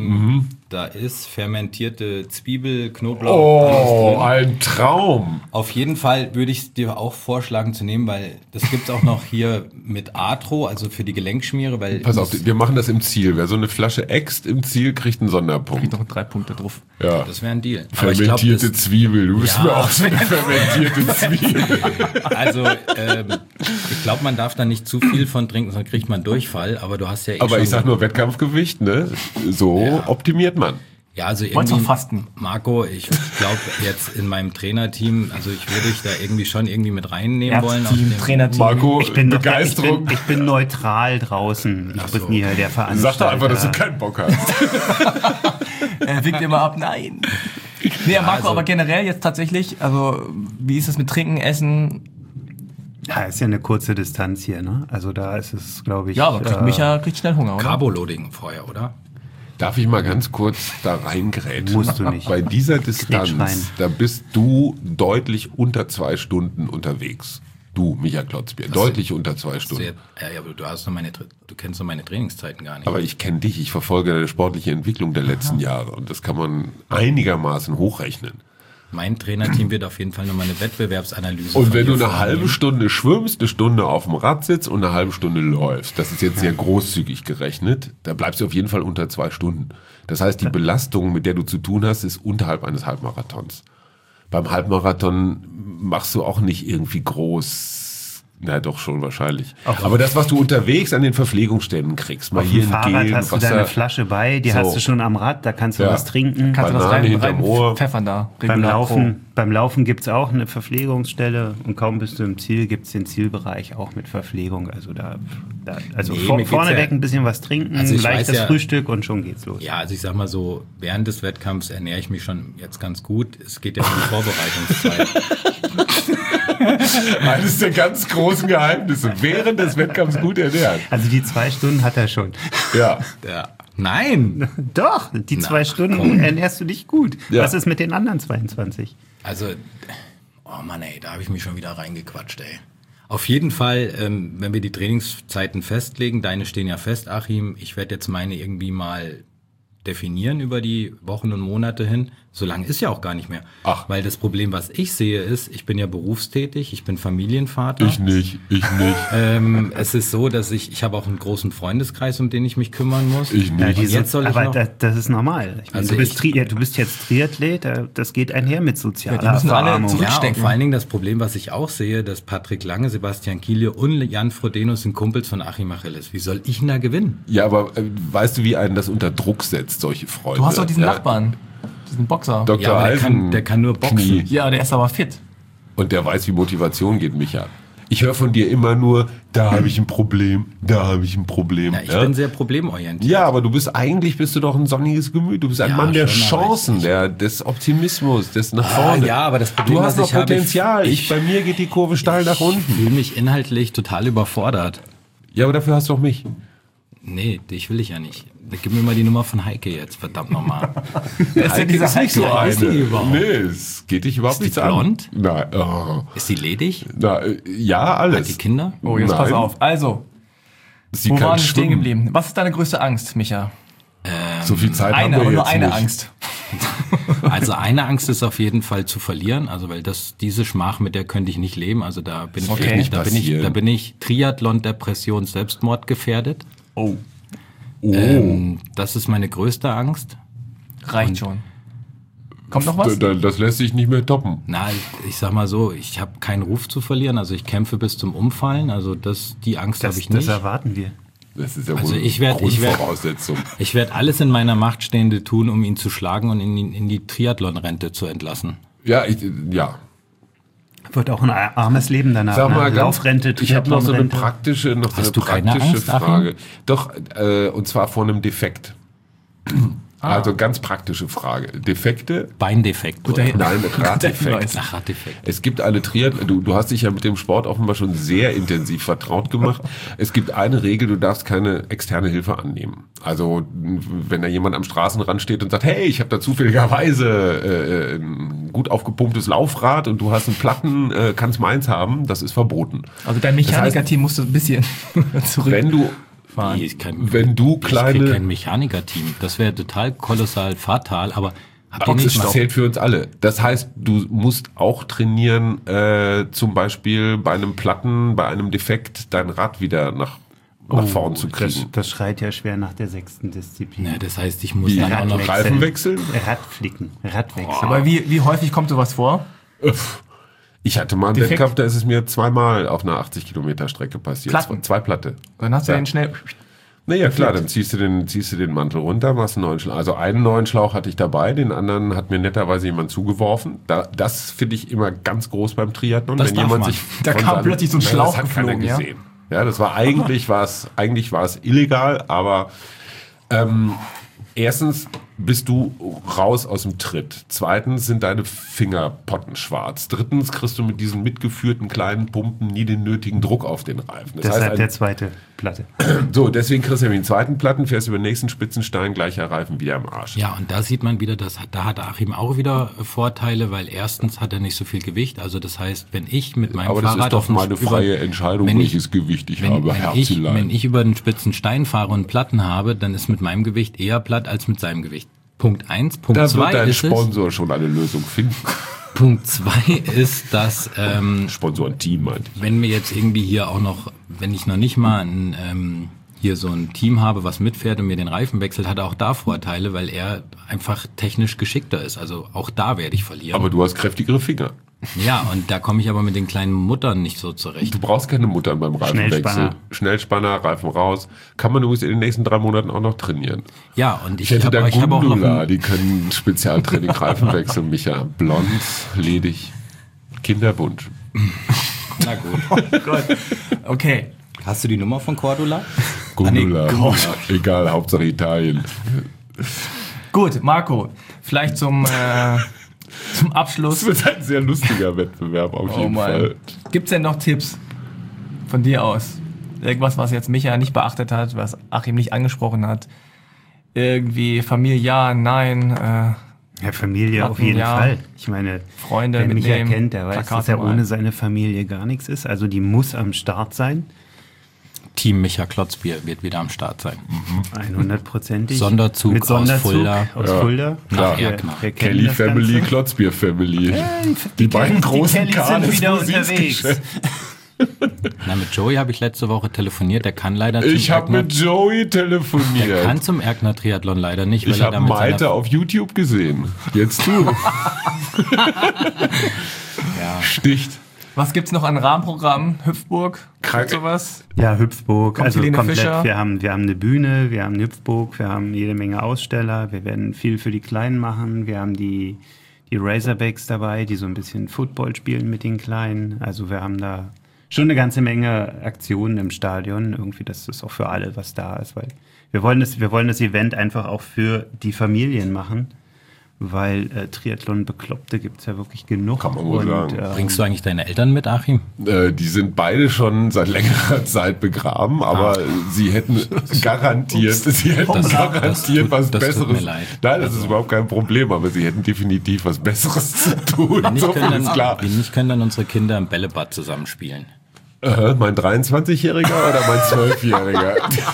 Da ist fermentierte Zwiebel, Knoblauch. Oh, alles drin. ein Traum. Auf jeden Fall würde ich dir auch vorschlagen zu nehmen, weil das gibt's auch noch hier mit Atro, also für die Gelenkschmiere. Weil Pass auf, wir machen das im Ziel. Wer so eine Flasche äxt im Ziel, kriegt einen Sonderpunkt. Kriegt noch 3 Punkte drauf. Ja. das wäre ein Deal. Aber ich Fermentierte glaube, Zwiebel. Du bist Ja. mir auch so eine fermentierte Zwiebel. also ich glaube, man darf da nicht zu viel von trinken, sonst kriegt man Durchfall. Aber du hast ja Aber schon ich sag nur Wettkampfgewicht, ne? So optimiert man. Ja, also Wolltest irgendwie, du fasten? Marco, ich glaube jetzt in meinem Trainerteam, also ich würde dich da irgendwie mit reinnehmen wollen. auf Ärzteteam, dem- Trainerteam. Marco, Ich bin, Begeisterung. ich bin neutral draußen. Ich bin hier der Veranstalter. Sag doch einfach, dass du keinen Bock hast. Er winkt immer ab, nein. Nee, Marco, also- aber generell jetzt tatsächlich, also wie ist es mit Trinken, Essen? Ja, ist ja eine kurze Distanz hier, ne? Also da ist es, glaube ich. Ja, aber Micha kriegt schnell Hunger, oder? Carbo-Loading vorher, oder? Darf ich mal ganz kurz da reingrätschen? Musst du nicht. Bei dieser Grätsch rein. Distanz, da bist du deutlich unter 2 Stunden unterwegs. Du, Micha Klotzbier, deutlich unter 2 So, Stunden. ja, aber du kennst doch meine Trainingszeiten gar nicht. Aber ich kenne dich, ich verfolge deine sportliche Entwicklung der letzten Jahre und das kann man einigermaßen hochrechnen. Mein Trainerteam wird auf jeden Fall nochmal eine Wettbewerbsanalyse Und von wenn du dir eine halbe vornehmen. Stunde schwimmst, eine Stunde auf dem Rad sitzt und eine halbe Stunde läufst, das ist jetzt sehr großzügig gerechnet, da bleibst du auf jeden Fall unter 2 Stunden. Das heißt, die Belastung, mit der du zu tun hast, ist unterhalb eines Halbmarathons. Beim Halbmarathon machst du auch nicht irgendwie groß. Na doch schon wahrscheinlich. Aber das, was du unterwegs an den Verpflegungsständen kriegst, mal Auf hier dem ein Fahrrad Gel, hast du Wasser. deine Flasche bei, die So. hast du schon am Rad, da kannst du Ja. was trinken. Kannst du was Banane hinterm Ohr. pfeffern da? Beim Regular Pro. Laufen gibt's auch eine Verpflegungsstelle und kaum bist du im Ziel, gibt's den Zielbereich auch mit Verpflegung. Also Nee, mir geht's vorneweg ja- ein bisschen was trinken, Also ich leichtes weiß ja- Frühstück und schon geht's los. Ja, also ich sag mal so, während des Wettkampfs ernähre ich mich schon jetzt ganz gut. Es geht ja um die Vorbereitungszeit. Eines der ganz großen Geheimnisse. Während des Wettkampfs gut ernähren. Also die 2 Stunden hat er schon. Ja. Ja. Nein! Doch, die 2 Stunden komm. ernährst du dich gut. Ja. Was ist mit den anderen 22? Also, oh Mann, ey, da habe ich mich schon wieder reingequatscht, ey. Auf jeden Fall, wenn wir die Trainingszeiten festlegen, deine stehen ja fest, Achim, ich werde jetzt meine irgendwie mal definieren über die Wochen und Monate hin. So lange ist ja auch gar nicht mehr. Ach. Weil das Problem, was ich sehe, ist, ich bin ja berufstätig, ich bin Familienvater. Ich nicht. Es ist so, dass ich habe auch einen großen Freundeskreis, um den ich mich kümmern muss. Ich nicht. Und jetzt soll ich aber noch... das ist normal. Ich meine, Also du bist jetzt Triathlet, das geht einher mit sozialer Ja, die müssen alle Erfahrung. zurück- Ja, und Stecken. vor allen Dingen das Problem, was ich auch sehe, dass Patrick Lange, Sebastian Kiele und Jan Frodeno sind Kumpels von Achim Achilles. Wie soll ich denn da gewinnen? Ja, aber weißt du, wie einen das unter Druck setzt, solche Freunde? Du hast doch diesen Ja. Nachbarn, diesen Boxer. Dr. Ja, aber Eisen der kann nur boxen. Knie. Ja, der ist aber fit. Und der weiß, wie Motivation geht, Micha. Ich höre von dir immer nur, da habe ich ein Problem, da habe ich ein Problem. Ja, ich bin sehr problemorientiert. Ja, aber bist du doch ein sonniges Gemüt. Du bist ein Ja, Mann der schon, aber Chancen, des Optimismus, des nach Ah, vorne. ja, aber das Problem, du was hast noch ich habe, Potenzial. Bei mir geht die Kurve steil nach Ich unten. fühle mich inhaltlich total überfordert. Ja, aber dafür hast du auch mich. Nee, dich will ich ja nicht. Gib mir mal die Nummer von Heike jetzt, verdammt nochmal. Heike ist nicht so eine. Ist die überhaupt? Nee, es geht dich überhaupt Ist die nichts an. blond? Nein. Oh. Ist die ledig? Na, ja, alles. Hat die Kinder? Oh, jetzt pass Nein. auf. Also, Sie wo kann waren wir stehen schwimmen. geblieben? Was ist deine größte Angst, Micha? So viel Zeit haben Eine, wir aber jetzt nur eine nicht. Angst. Also eine Angst ist auf jeden Fall zu verlieren, also weil diese Schmach, mit der könnte ich nicht leben, also da bin ich Okay. wirklich, Passieren. da bin ich Triathlon, Depression, Selbstmord gefährdet. Oh, Das ist meine größte Angst. reicht schon. Kommt noch was? Das lässt sich nicht mehr toppen. Na, ich sag mal so, ich habe keinen Ruf zu verlieren, also ich kämpfe bis zum Umfallen, also die Angst habe ich Das nicht. erwarten wir. Das ist ja Also wohl ich werd- Grundvoraussetzung. Ich werde alles in meiner Macht Stehende tun, um ihn zu schlagen und in die Triathlon-Rente zu entlassen. Ja, Wird auch ein armes Leben danach. Sag mal, ne? ganz, Laufrente, ich habe noch so eine Triathlonrente. Hast du keine Angst, Achim? Frage. Doch, und zwar vor einem Defekt. Also ganz praktische Frage. Defekte? Beindefekt. Guter oder? Hin- Nein, Radeffekt. Hinweis. Ach, Raddefekt. Es gibt eine du hast dich ja mit dem Sport offenbar schon sehr intensiv vertraut gemacht. Es gibt eine Regel, du darfst keine externe Hilfe annehmen. Also wenn da jemand am Straßenrand steht und sagt, hey, ich habe da zufälligerweise ein gut aufgepumptes Laufrad und du hast einen Platten, kannst meins haben, das ist verboten. Also dein Mechaniker-Team musste ein bisschen zurück. Wenn du fahren. Nee, Wenn du ich krieg kleine- kein Mechaniker-Team. Das wäre total kolossal fatal, aber habt ihr Das nicht mal... zählt für uns alle. Das heißt, du musst auch trainieren, zum Beispiel bei einem Platten, bei einem Defekt, dein Rad wieder nach vorn zu kriegen. Das schreit ja schwer nach der 6. Disziplin. Ja, das heißt, ich muss Wie? dann auch noch... Radwechsel. Reifen wechseln? Radwechsel. Aber wie häufig kommt sowas vor? Ich hatte mal einen Defekt? Wettkampf, da ist es mir zweimal auf einer 80 Kilometer Strecke passiert. Platten? Zwei Platte. Dann hast du Ja. den schnell... Naja, klar, dann ziehst du den Mantel runter, machst einen neuen Schlauch. Also einen neuen Schlauch hatte ich dabei, den anderen hat mir netterweise jemand zugeworfen. Das finde ich immer ganz groß beim Triathlon. Das darf man. Da von kam seinem- plötzlich so ein Ja, Schlauch das hat keiner geflogen, ja? gesehen. Ja, das war eigentlich war es illegal, aber erstens bist du raus aus dem Tritt. Zweitens sind deine Finger pottenschwarz. Drittens kriegst du mit diesen mitgeführten kleinen Pumpen nie den nötigen Druck auf den Reifen. Das Deshalb heißt, der zweite Platte. so, deswegen kriegst du ja den zweiten Platten, fährst über den nächsten Spitzenstein, gleicher Reifen wieder im Arsch. Ja, und da sieht man wieder, da hat Achim auch wieder Vorteile, weil erstens hat er nicht so viel Gewicht. Also das heißt, wenn ich mit meinem Aber das Fahrrad ist doch auf den- meine freie Entscheidung, wenn ich- welches Gewicht ich wenn, habe, wenn ich über den spitzen Stein fahre und Platten habe, dann ist mit meinem Gewicht eher platt als mit seinem Gewicht. Punkt 1. Punkt Da 2 wird dein ist es. Sponsor schon eine Lösung finden. Punkt 2 ist, dass Sponsorenteam meint. wenn wir jetzt irgendwie hier auch noch, wenn ich noch nicht mal hier so ein Team habe, was mitfährt und mir den Reifen wechselt, hat er auch da Vorteile, weil er einfach technisch geschickter ist. Also auch da werde ich verlieren. Aber du hast kräftigere Finger. Ja, und da komme ich aber mit den kleinen Muttern nicht so zurecht. Du brauchst keine Muttern beim Reifenwechsel. Schnellspanner. Schnellspanner, Reifen raus. Kann man übrigens in den nächsten 3 Monaten auch noch trainieren. Ja, und Ich ich hätte habe da hab auch noch Gundula, ein, die können Spezialtraining Reifen wechseln, Micha. Blond, ledig, Kinderwunsch. na gut. Okay. Hast du die Nummer von Cordula? Gundula. Egal, Hauptsache Italien. Gut, Marco, vielleicht zum Abschluss. Das wird ein sehr lustiger Wettbewerb auf jeden Fall. Gibt's denn noch Tipps von dir aus? Irgendwas, was jetzt Micha nicht beachtet hat, was Achim nicht angesprochen hat? Irgendwie Familie, ja, nein, Ja, Familie Platten, auf jeden ja. Fall. Ich meine, Freunde wer mich mitnehmen, erkennt, der weiß, Plakate dass er malen. ohne seine Familie gar nichts ist. Also die muss am Start sein. Team Micha Klotzbier wird wieder am Start sein. 100%ig. Sonderzug Mit aus Sonderzug Fulda. aus Ja. Fulda. Nach Wir- Erkner. wir kennen Kelly das Family, Ganze. Klotzbier Family. Die beiden großen Kellys sind wieder unterwegs. Na, mit Joey habe ich letzte Woche telefoniert, der kann leider zum Ich habe Erkner- mit Joey der telefoniert. kann zum Erkner Triathlon leider nicht, weil Ich er habe da mit Malte seiner auf YouTube gesehen. Jetzt du. Sticht. was gibt's noch an Rahmenprogrammen? Hüpfburg? Krank- Sowas? Ja, Hüpfburg, Kommt also Helene komplett. Fischer? Wir haben eine Bühne, wir haben eine Hüpfburg, wir haben jede Menge Aussteller, wir werden viel für die Kleinen machen, wir haben die Razorbacks dabei, die so ein bisschen Football spielen mit den Kleinen. Also wir haben da schon eine ganze Menge Aktionen im Stadion, irgendwie, dass das auch für alle was da ist, weil wir wollen das Event einfach auch für die Familien machen, weil Triathlon-Bekloppte gibt es ja wirklich genug. Kann man wohl sagen. Bringst du eigentlich deine Eltern mit, Achim? Die sind beide schon seit längerer Zeit begraben, aber sie hätten garantiert, was das tut mir Besseres. leid. Nein, das ist überhaupt kein Problem, aber sie hätten definitiv was Besseres zu tun. Wenn nicht, So viel ist klar. können dann unsere Kinder im Bällebad zusammenspielen. Mein 23-Jähriger oder mein 12-Jähriger?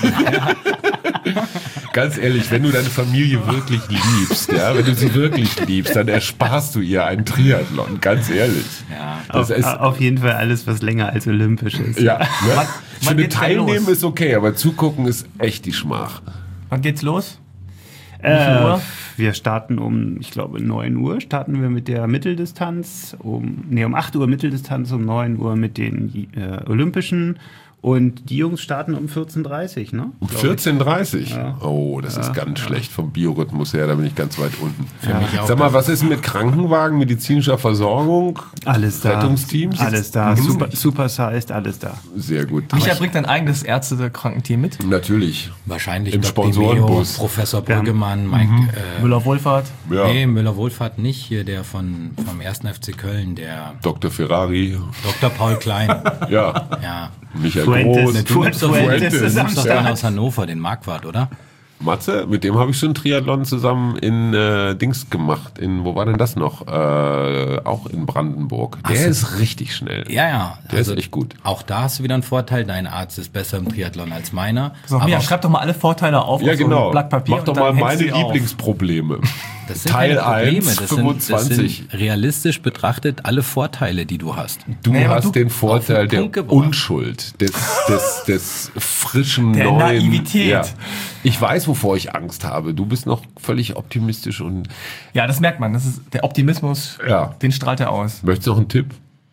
Ganz ehrlich, wenn du deine Familie wirklich liebst, ja, wenn du sie wirklich liebst, dann ersparst du ihr einen Triathlon, ganz ehrlich. Ja. Auf jeden Fall alles, was länger als olympisch ist. Ja, ne? Wann Ich finde, geht's denn teilnehmen los? ist okay, aber zugucken ist echt die Schmach. Wann geht's los? Wie viel Uhr? Wir starten um 9 Uhr starten wir mit der Mitteldistanz, um 8 Uhr Mitteldistanz, um 9 Uhr mit den Olympischen und die Jungs starten um 14:30 ne? Um 14:30? Ja. Oh, das ist ganz schlecht vom Biorhythmus her, da bin ich ganz weit unten. mich auch. Sag mal, was ist mit Krankenwagen, medizinischer Versorgung? Alles da. Rettungsteams? Alles da. Supersized, alles da. Sehr gut. Micha bringt ein eigenes Ärzte-Krankenteam mit. Natürlich. Wahrscheinlich Im Dr. Sponsorenbus. Dimeo, Professor Brüggemann, Mike, Müller-Wohlfahrt. Ja. nee, Müller-Wohlfahrt nicht, hier der vom 1. FC Köln, der Dr. Ferrari. Dr. Paul Klein. Ja. Ja. Michael Fuentes. Groß. Du nimmst doch Fuentes ist am den Start. aus Hannover, den Marquardt, oder? Matze, mit dem habe ich schon Triathlon zusammen in Dings gemacht. Wo war denn das noch? Auch in Brandenburg. Der ist richtig schnell. Ja. Der ist echt gut. Auch da hast du wieder einen Vorteil. Dein Arzt ist besser im Triathlon als meiner. So, Mia, schreib doch mal alle Vorteile auf Ja, so ein genau. Blatt Papier. Mach doch und dann mal hängst meine du die auf. Lieblingsprobleme. Das sind Teil keine Probleme. 1, Das 25. sind realistisch betrachtet alle Vorteile, die du hast. Du Nee, aber hast du- den Vorteil auf den der Punkt gebracht. Unschuld, des frischen, Der neuen. Naivität. Ja. Ich weiß, wovor ich Angst habe. Du bist noch völlig optimistisch und Ja, das merkt man. Das ist der Optimismus, Ja. den strahlt er aus. möchtest du noch einen Tipp?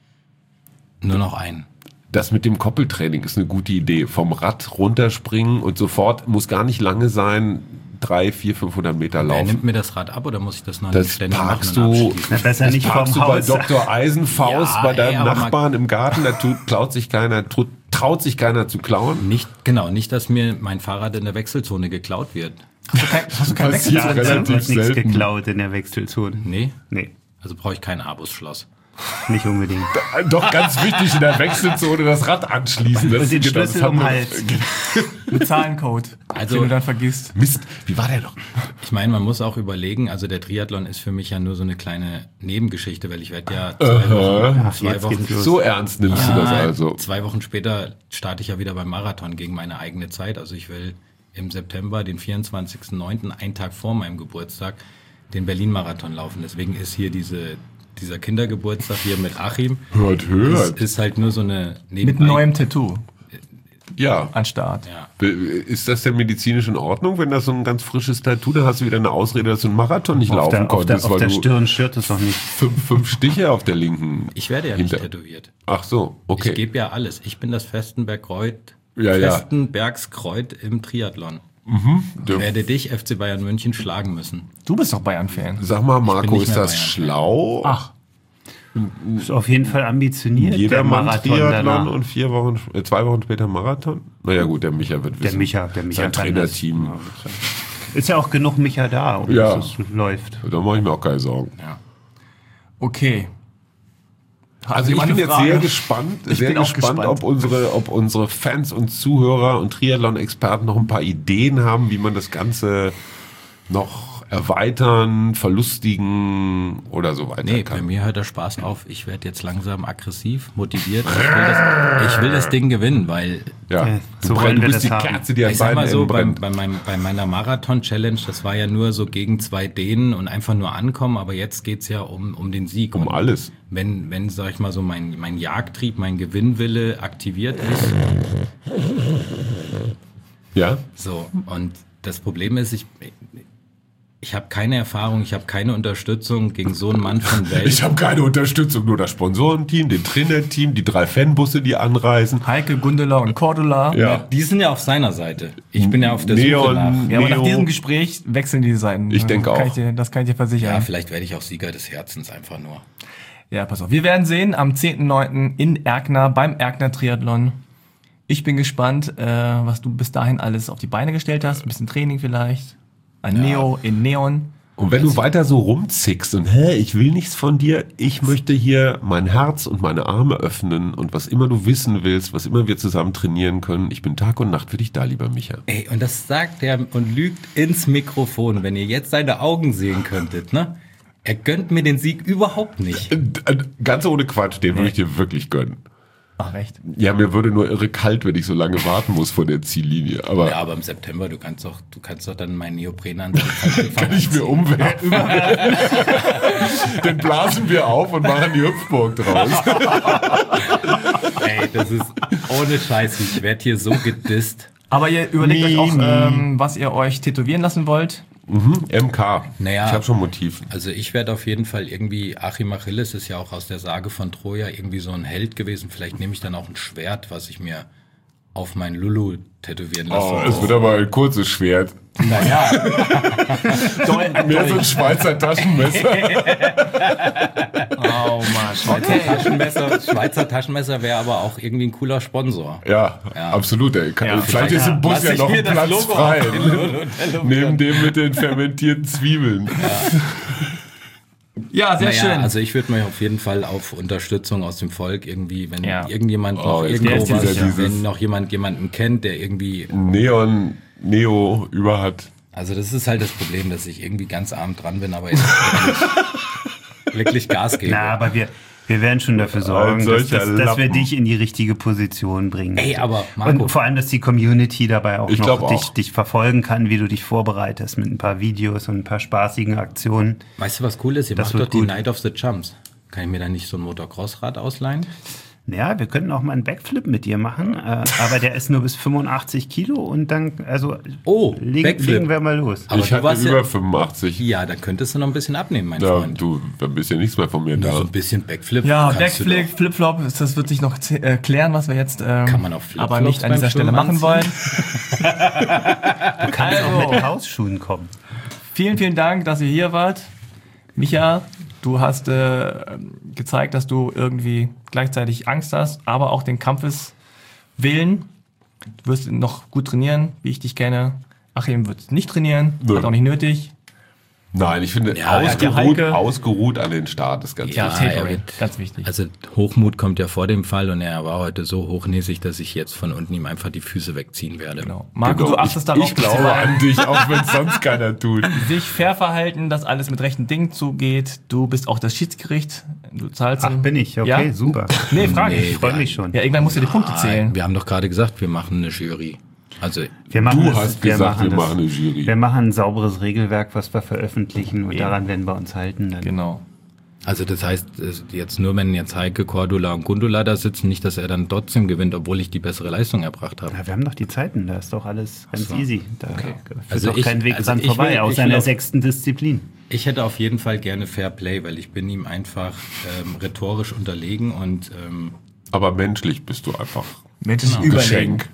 Nur noch einen. Das mit dem Koppeltraining ist eine gute Idee. Vom Rad runterspringen und sofort, muss gar nicht lange sein, 300, 400, 500 Meter Wer laufen. nimmt mir das Rad ab oder muss ich das noch Das ständig parkst machen und du, abschließen? Na, besser das nicht parkst vorm du bei Haus. Dr. Eisenfaust, Ja, bei deinem aber Nachbarn im Garten, da traut sich keiner zu klauen. Nicht, dass mir mein Fahrrad in der Wechselzone geklaut wird. Hast du keinen Passiert Wechsel? relativ Da wird nichts selten. geklaut in der Wechselzone. Nee? Nee, Also brauche ich kein Abus-Schloss. nicht unbedingt. Doch ganz wichtig, in der Wechselzone das Rad anschließen. Das, Und den das Schlüssel hat um den man- Hals. Mit Zahlencode, Also- den du dann vergisst. Mist, wie war der noch? Ich meine, man muss auch überlegen, also der Triathlon ist für mich ja nur so eine kleine Nebengeschichte, weil ich werde ja zwei jetzt Wochen geht's los. So ernst nimmst du das also. 2 Wochen später starte ich ja wieder beim Marathon gegen meine eigene Zeit. Also ich will im September, den 24.09., einen Tag vor meinem Geburtstag, den Berlin-Marathon laufen. Deswegen ist hier dieser Kindergeburtstag hier mit Achim. Hört. Ist halt nur so eine Mit neuem Tattoo Ja. an Start. Ja. Ist das denn medizinisch in Ordnung, wenn das so ein ganz frisches Tattoo, dann hast du wieder eine Ausrede, dass du einen Marathon nicht laufen konntest, auf weil der du Stirn stört es doch nicht. fünf Stiche auf der linken. Ich werde ja nicht tätowiert. Ach so, Ich okay. gebe ja alles. Ich bin das Ja, ja. Festenbergskreuz im Triathlon. Ich werde dich, FC Bayern München, schlagen müssen. Du bist doch Bayern-Fan. Sag mal, Marco, nicht ist mehr das Bayern. schlau? Ach, Ist auf jeden Fall ambitioniert. Jedermann der Triathlon danach. und 2 Wochen später Marathon? Naja gut, der Micha wird Der wissen. Micha Sein kann das. Trainerteam. Ja, ist ja auch genug Micha da, und Ja. dass es läuft. Da mache ich mir auch keine Sorgen. okay. Also ich jemand bin eine jetzt Frage? sehr gespannt, Ich bin auch gespannt. ob unsere Fans und Zuhörer und Triathlon-Experten noch ein paar Ideen haben, wie man das Ganze noch erweitern, verlustigen oder so weiter Nee, bei kann. mir hört der Spaß auf. Ich werde jetzt langsam aggressiv, motiviert. Ich will das Ding gewinnen, weil Ja, so du wollen wir bist das die haben. Kerze, die an ich sag mal beiden so, Enden bei, brennt. bei meiner Marathon-Challenge, das war ja nur so gegen 2 Dehnen und einfach nur ankommen, aber jetzt geht's ja um den Sieg. Um Und alles. Wenn, sag ich mal so, mein Jagdtrieb, mein Gewinnwille aktiviert ist, Ja? so, und das Problem ist, ich habe keine Erfahrung, ich habe keine Unterstützung gegen so einen Mann von Welt. Ich habe keine Unterstützung, nur das Sponsorenteam, den Trainerteam, die 3 Fanbusse, die anreisen. Heike, Gundela und Cordula. Ja. Die sind ja auf seiner Seite. Ich bin ja auf der Suche Neon. nach. Ja, aber nach Neo. diesem Gespräch wechseln die Seiten. Ich denke auch. Das kann ich dir versichern. Ja, vielleicht werde ich auch Sieger des Herzens einfach nur. Ja, pass auf. Wir werden sehen am 10.9. in Erkner beim Erkner Triathlon. Ich bin gespannt, was du bis dahin alles auf die Beine gestellt hast. Ein bisschen Training vielleicht. Ein Neo in Neon. Und wenn du weiter so rumzickst und ich will nichts von dir, ich möchte hier mein Herz und meine Arme öffnen und was immer du wissen willst, was immer wir zusammen trainieren können, ich bin Tag und Nacht für dich da, lieber Micha. Ey, und das sagt er und lügt ins Mikrofon, wenn ihr jetzt seine Augen sehen könntet, ne? Er gönnt mir den Sieg überhaupt nicht. Ganz ohne Quatsch, den würde ich dir wirklich gönnen. Ach, echt? Ja, mir würde nur irre kalt, wenn ich so lange warten muss vor der Ziellinie. Aber Ja, aber im September, du kannst doch dann meinen Neopren an. kann ich mir umwerfen. Den blasen wir auf und machen die Hüpfburg draus. Ey, das ist ohne Scheiß, ich werde hier so gedisst. Aber ihr überlegt euch auch, was ihr euch tätowieren lassen wollt. MK. Naja. Ich habe schon Motiv. Also ich werde auf jeden Fall irgendwie, Achim Achilles ist ja auch aus der Sage von Troja irgendwie so ein Held gewesen. Vielleicht nehme ich dann auch ein Schwert, was ich mir auf mein Lulu tätowieren lasse. Oh, es wird aber ein kurzes Schwert. Naja. Mehr so ein Schweizer Taschenmesser. Oh Mann. Schweizer Taschenmesser wäre aber auch irgendwie ein cooler Sponsor. Ja, absolut. Ey. Vielleicht ist im Bus Lass ja ich noch mir ein das Platz Logo frei. auf den Lulu Neben dem mit den fermentierten Zwiebeln. Ja, sehr schön. Also ich würde mich auf jeden Fall auf Unterstützung aus dem Volk irgendwie, wenn irgendjemand noch jetzt irgendwo kommt was, wenn noch jemanden kennt, der irgendwie... Neo über hat. Also das ist halt das Problem, dass ich irgendwie ganz arm dran bin, aber jetzt wirklich Gas gebe. Na, aber wir werden schon dafür sorgen, dass wir dich in die richtige Position bringen. Ey, aber Marco. Und vor allem, dass die Community dabei auch noch dich verfolgen kann, wie du dich vorbereitest mit ein paar Videos und ein paar spaßigen Aktionen. Weißt du, was cool ist? Ihr Das macht wird doch die gut. Night of the Jumps. Kann ich mir da nicht so ein Motocross-Rad ausleihen? Ja, wir könnten auch mal einen Backflip mit dir machen, aber der ist nur bis 85 Kilo und dann, legen wir mal los. Aber Ich du hatte warst über ja, 85. ja, dann könntest du noch ein bisschen abnehmen, mein Ja, Freund. du, da bist ja nichts mehr von mir Nur da. so ein bisschen Backflip. Ja, kannst du Backflip, Flipflop, das wird sich noch klären, was wir jetzt Kann man auch Flipflops aber nicht an beim dieser Stelle Schwimmen machen wollen. Du kannst auch mit Hausschuhen kommen. Vielen, vielen Dank, dass ihr hier wart. Micha, du hast gezeigt, dass du irgendwie gleichzeitig Angst hast, aber auch den Kampfeswillen. Du wirst noch gut trainieren, wie ich dich kenne. Achim wird nicht trainieren, Nö. hat auch nicht nötig. Nein, ich finde, Ja, ausgeruht an den Start ist ganz Ja, wichtig. Tapering, wird- ganz wichtig. Also Hochmut kommt ja vor dem Fall und er war heute so hochnäsig, dass ich jetzt von unten ihm einfach die Füße wegziehen werde. Genau. Marco, Genau. du achtest darauf, Ich glaube an dich, auch wenn es sonst keiner tut. sich fair verhalten, dass alles mit rechten Dingen zugeht. Du bist auch das Schiedsgericht. Du zahlst. Ach, bin ich? Okay, Ja? super. Nee, frage Nee, ich. Ich freue mich schon. Ja, irgendwann musst du die Punkte zählen. Wir haben doch gerade gesagt, wir machen eine Jury. Also Wir machen Du hast gesagt, wir machen eine Jury. Wir machen ein sauberes Regelwerk, was wir veröffentlichen und daran werden wir uns halten. Dann. Genau. Also das heißt, jetzt nur wenn jetzt Heike, Cordula und Gundula da sitzen, nicht, dass er dann trotzdem gewinnt, obwohl ich die bessere Leistung erbracht habe. Ja, wir haben doch die Zeiten, da ist doch alles ganz so. easy. Da führt Also doch ich- kein Weg also dran ich vorbei, will- außer ich in will der auf- 6. Disziplin. Ich hätte auf jeden Fall gerne Fair Play, weil ich bin ihm einfach rhetorisch unterlegen und Aber menschlich bist du einfach Menschlich ein überlegen. Geschenk.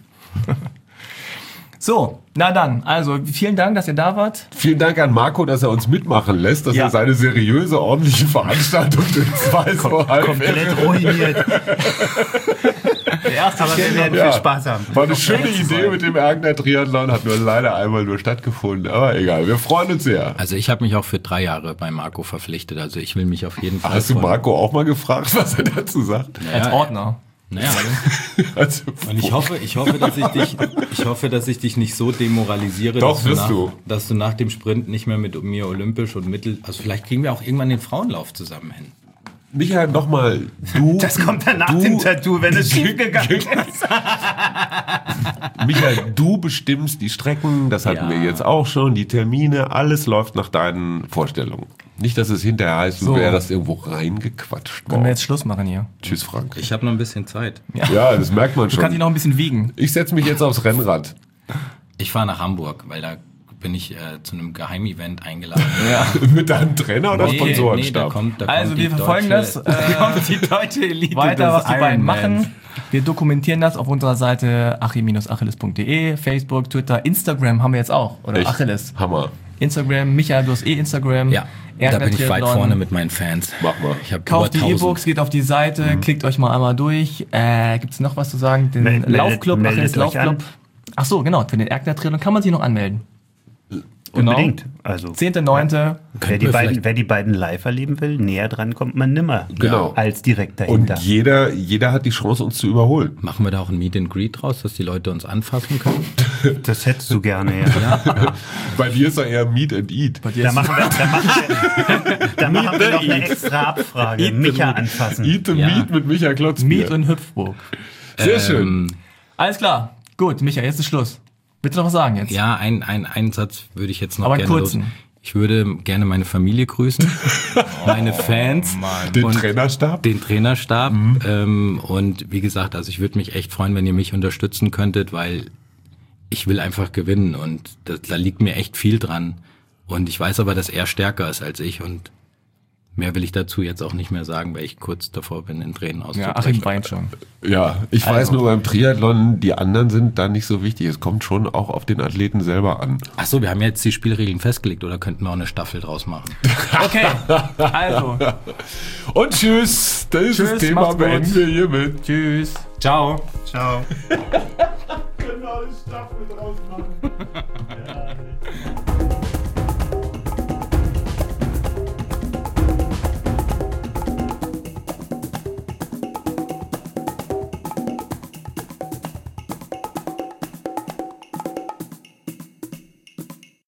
So, na dann, also vielen Dank, dass ihr da wart. Vielen Dank an Marco, dass er uns mitmachen lässt, dass Ja. er seine seriöse, ordentliche Veranstaltung durch zwei so halb Komplett ruiniert. Der erste Aber wir werden Ja. viel Spaß haben. War eine schöne Idee mit dem Ergner Triathlon, hat nur leider einmal nur stattgefunden. Aber egal, wir freuen uns sehr. also ich habe mich auch für 3 Jahre bei Marco verpflichtet. Also ich will mich auf jeden Fall. Hast du Marco auch mal gefragt, was er dazu sagt? als Ordner. Naja, Also, und ich hoffe, dass ich dich nicht so demoralisiere, Doch, wirst du. dass du nach dem Sprint nicht mehr mit mir olympisch und also vielleicht kriegen wir auch irgendwann den Frauenlauf zusammen hin. Michael, nochmal, du... Das kommt dann nach dem Tattoo, wenn es schief gegangen ist. Michael, du bestimmst die Strecken, das hatten Ja. wir jetzt auch schon, die Termine, alles läuft nach deinen Vorstellungen. Nicht, dass es hinterher heißt, du So. wärst irgendwo reingequatscht Können wir worden. jetzt Schluss machen hier? Tschüss, Frank. Ich habe noch ein bisschen Zeit. Ja, das merkt man Du kannst dich schon. noch ein bisschen wiegen. Ich setze mich jetzt aufs Rennrad. Ich fahre nach Hamburg, weil da bin ich zu einem Geheimevent eingeladen. Mit deinem Trainer oder da Sponsorenstab? kommt Also die wir verfolgen deutsche- das. kommt die deutsche Elite Weiter, des was die beiden Ironmans. machen. Wir dokumentieren das auf unserer Seite achim-achilles.de, Facebook, Twitter, Instagram haben wir jetzt auch. Oder Echt? Achilles. Hammer. Instagram, Michael, du hast Instagram. Ja, da Ergner bin ich weit Triathlon. vorne mit meinen Fans. Mach mal. Ich habe Kauft die E-Books, geht auf die Seite, klickt euch mal einmal durch. Gibt es noch was zu sagen? Den Meldet Laufclub, euch Achilles an. Laufclub. Ach so, genau, für den Ergner Triathlon kann man sich noch anmelden. Genau. Unbedingt. Also 10.9. wer die beiden live erleben will, näher dran kommt man nimmer. Genau. Als direkt dahinter. Und jeder hat die Chance, uns zu überholen. Machen wir da auch ein Meet and Greet draus, dass die Leute uns anfassen können? Das hättest du gerne, ja. Bei dir ist doch eher Meet and Eat. Da machen wir noch eine extra Abfrage. Micha anfassen. Eat the Meat mit Micha Klotzbier. Miet und Hüpfburg. Sehr schön. Alles klar. Gut, Micha, jetzt ist Schluss. Willst du noch was sagen jetzt? Ja, einen Satz würde ich jetzt noch Aber gerne kurzen. Ich würde gerne meine Familie grüßen, meine Fans, Den und Trainerstab? den Trainerstab. Und wie gesagt, also ich würde mich echt freuen, wenn ihr mich unterstützen könntet, weil ich will einfach gewinnen und da liegt mir echt viel dran. Und ich weiß aber, dass er stärker ist als ich und mehr will ich dazu jetzt auch nicht mehr sagen, weil ich kurz davor bin, in Tränen Ja, auszubrechen. Achim weint schon. Ja, ich weiß nur beim Triathlon, die anderen sind da nicht so wichtig. Es kommt schon auch auf den Athleten selber an. Ach so, wir haben jetzt die Spielregeln festgelegt oder könnten wir auch eine Staffel draus machen? Okay, also. Und tschüss. Das Tschüss, Thema macht's gut. beenden wir hiermit. Tschüss. Ciao. Ciao. Genau, die Staffel draus machen.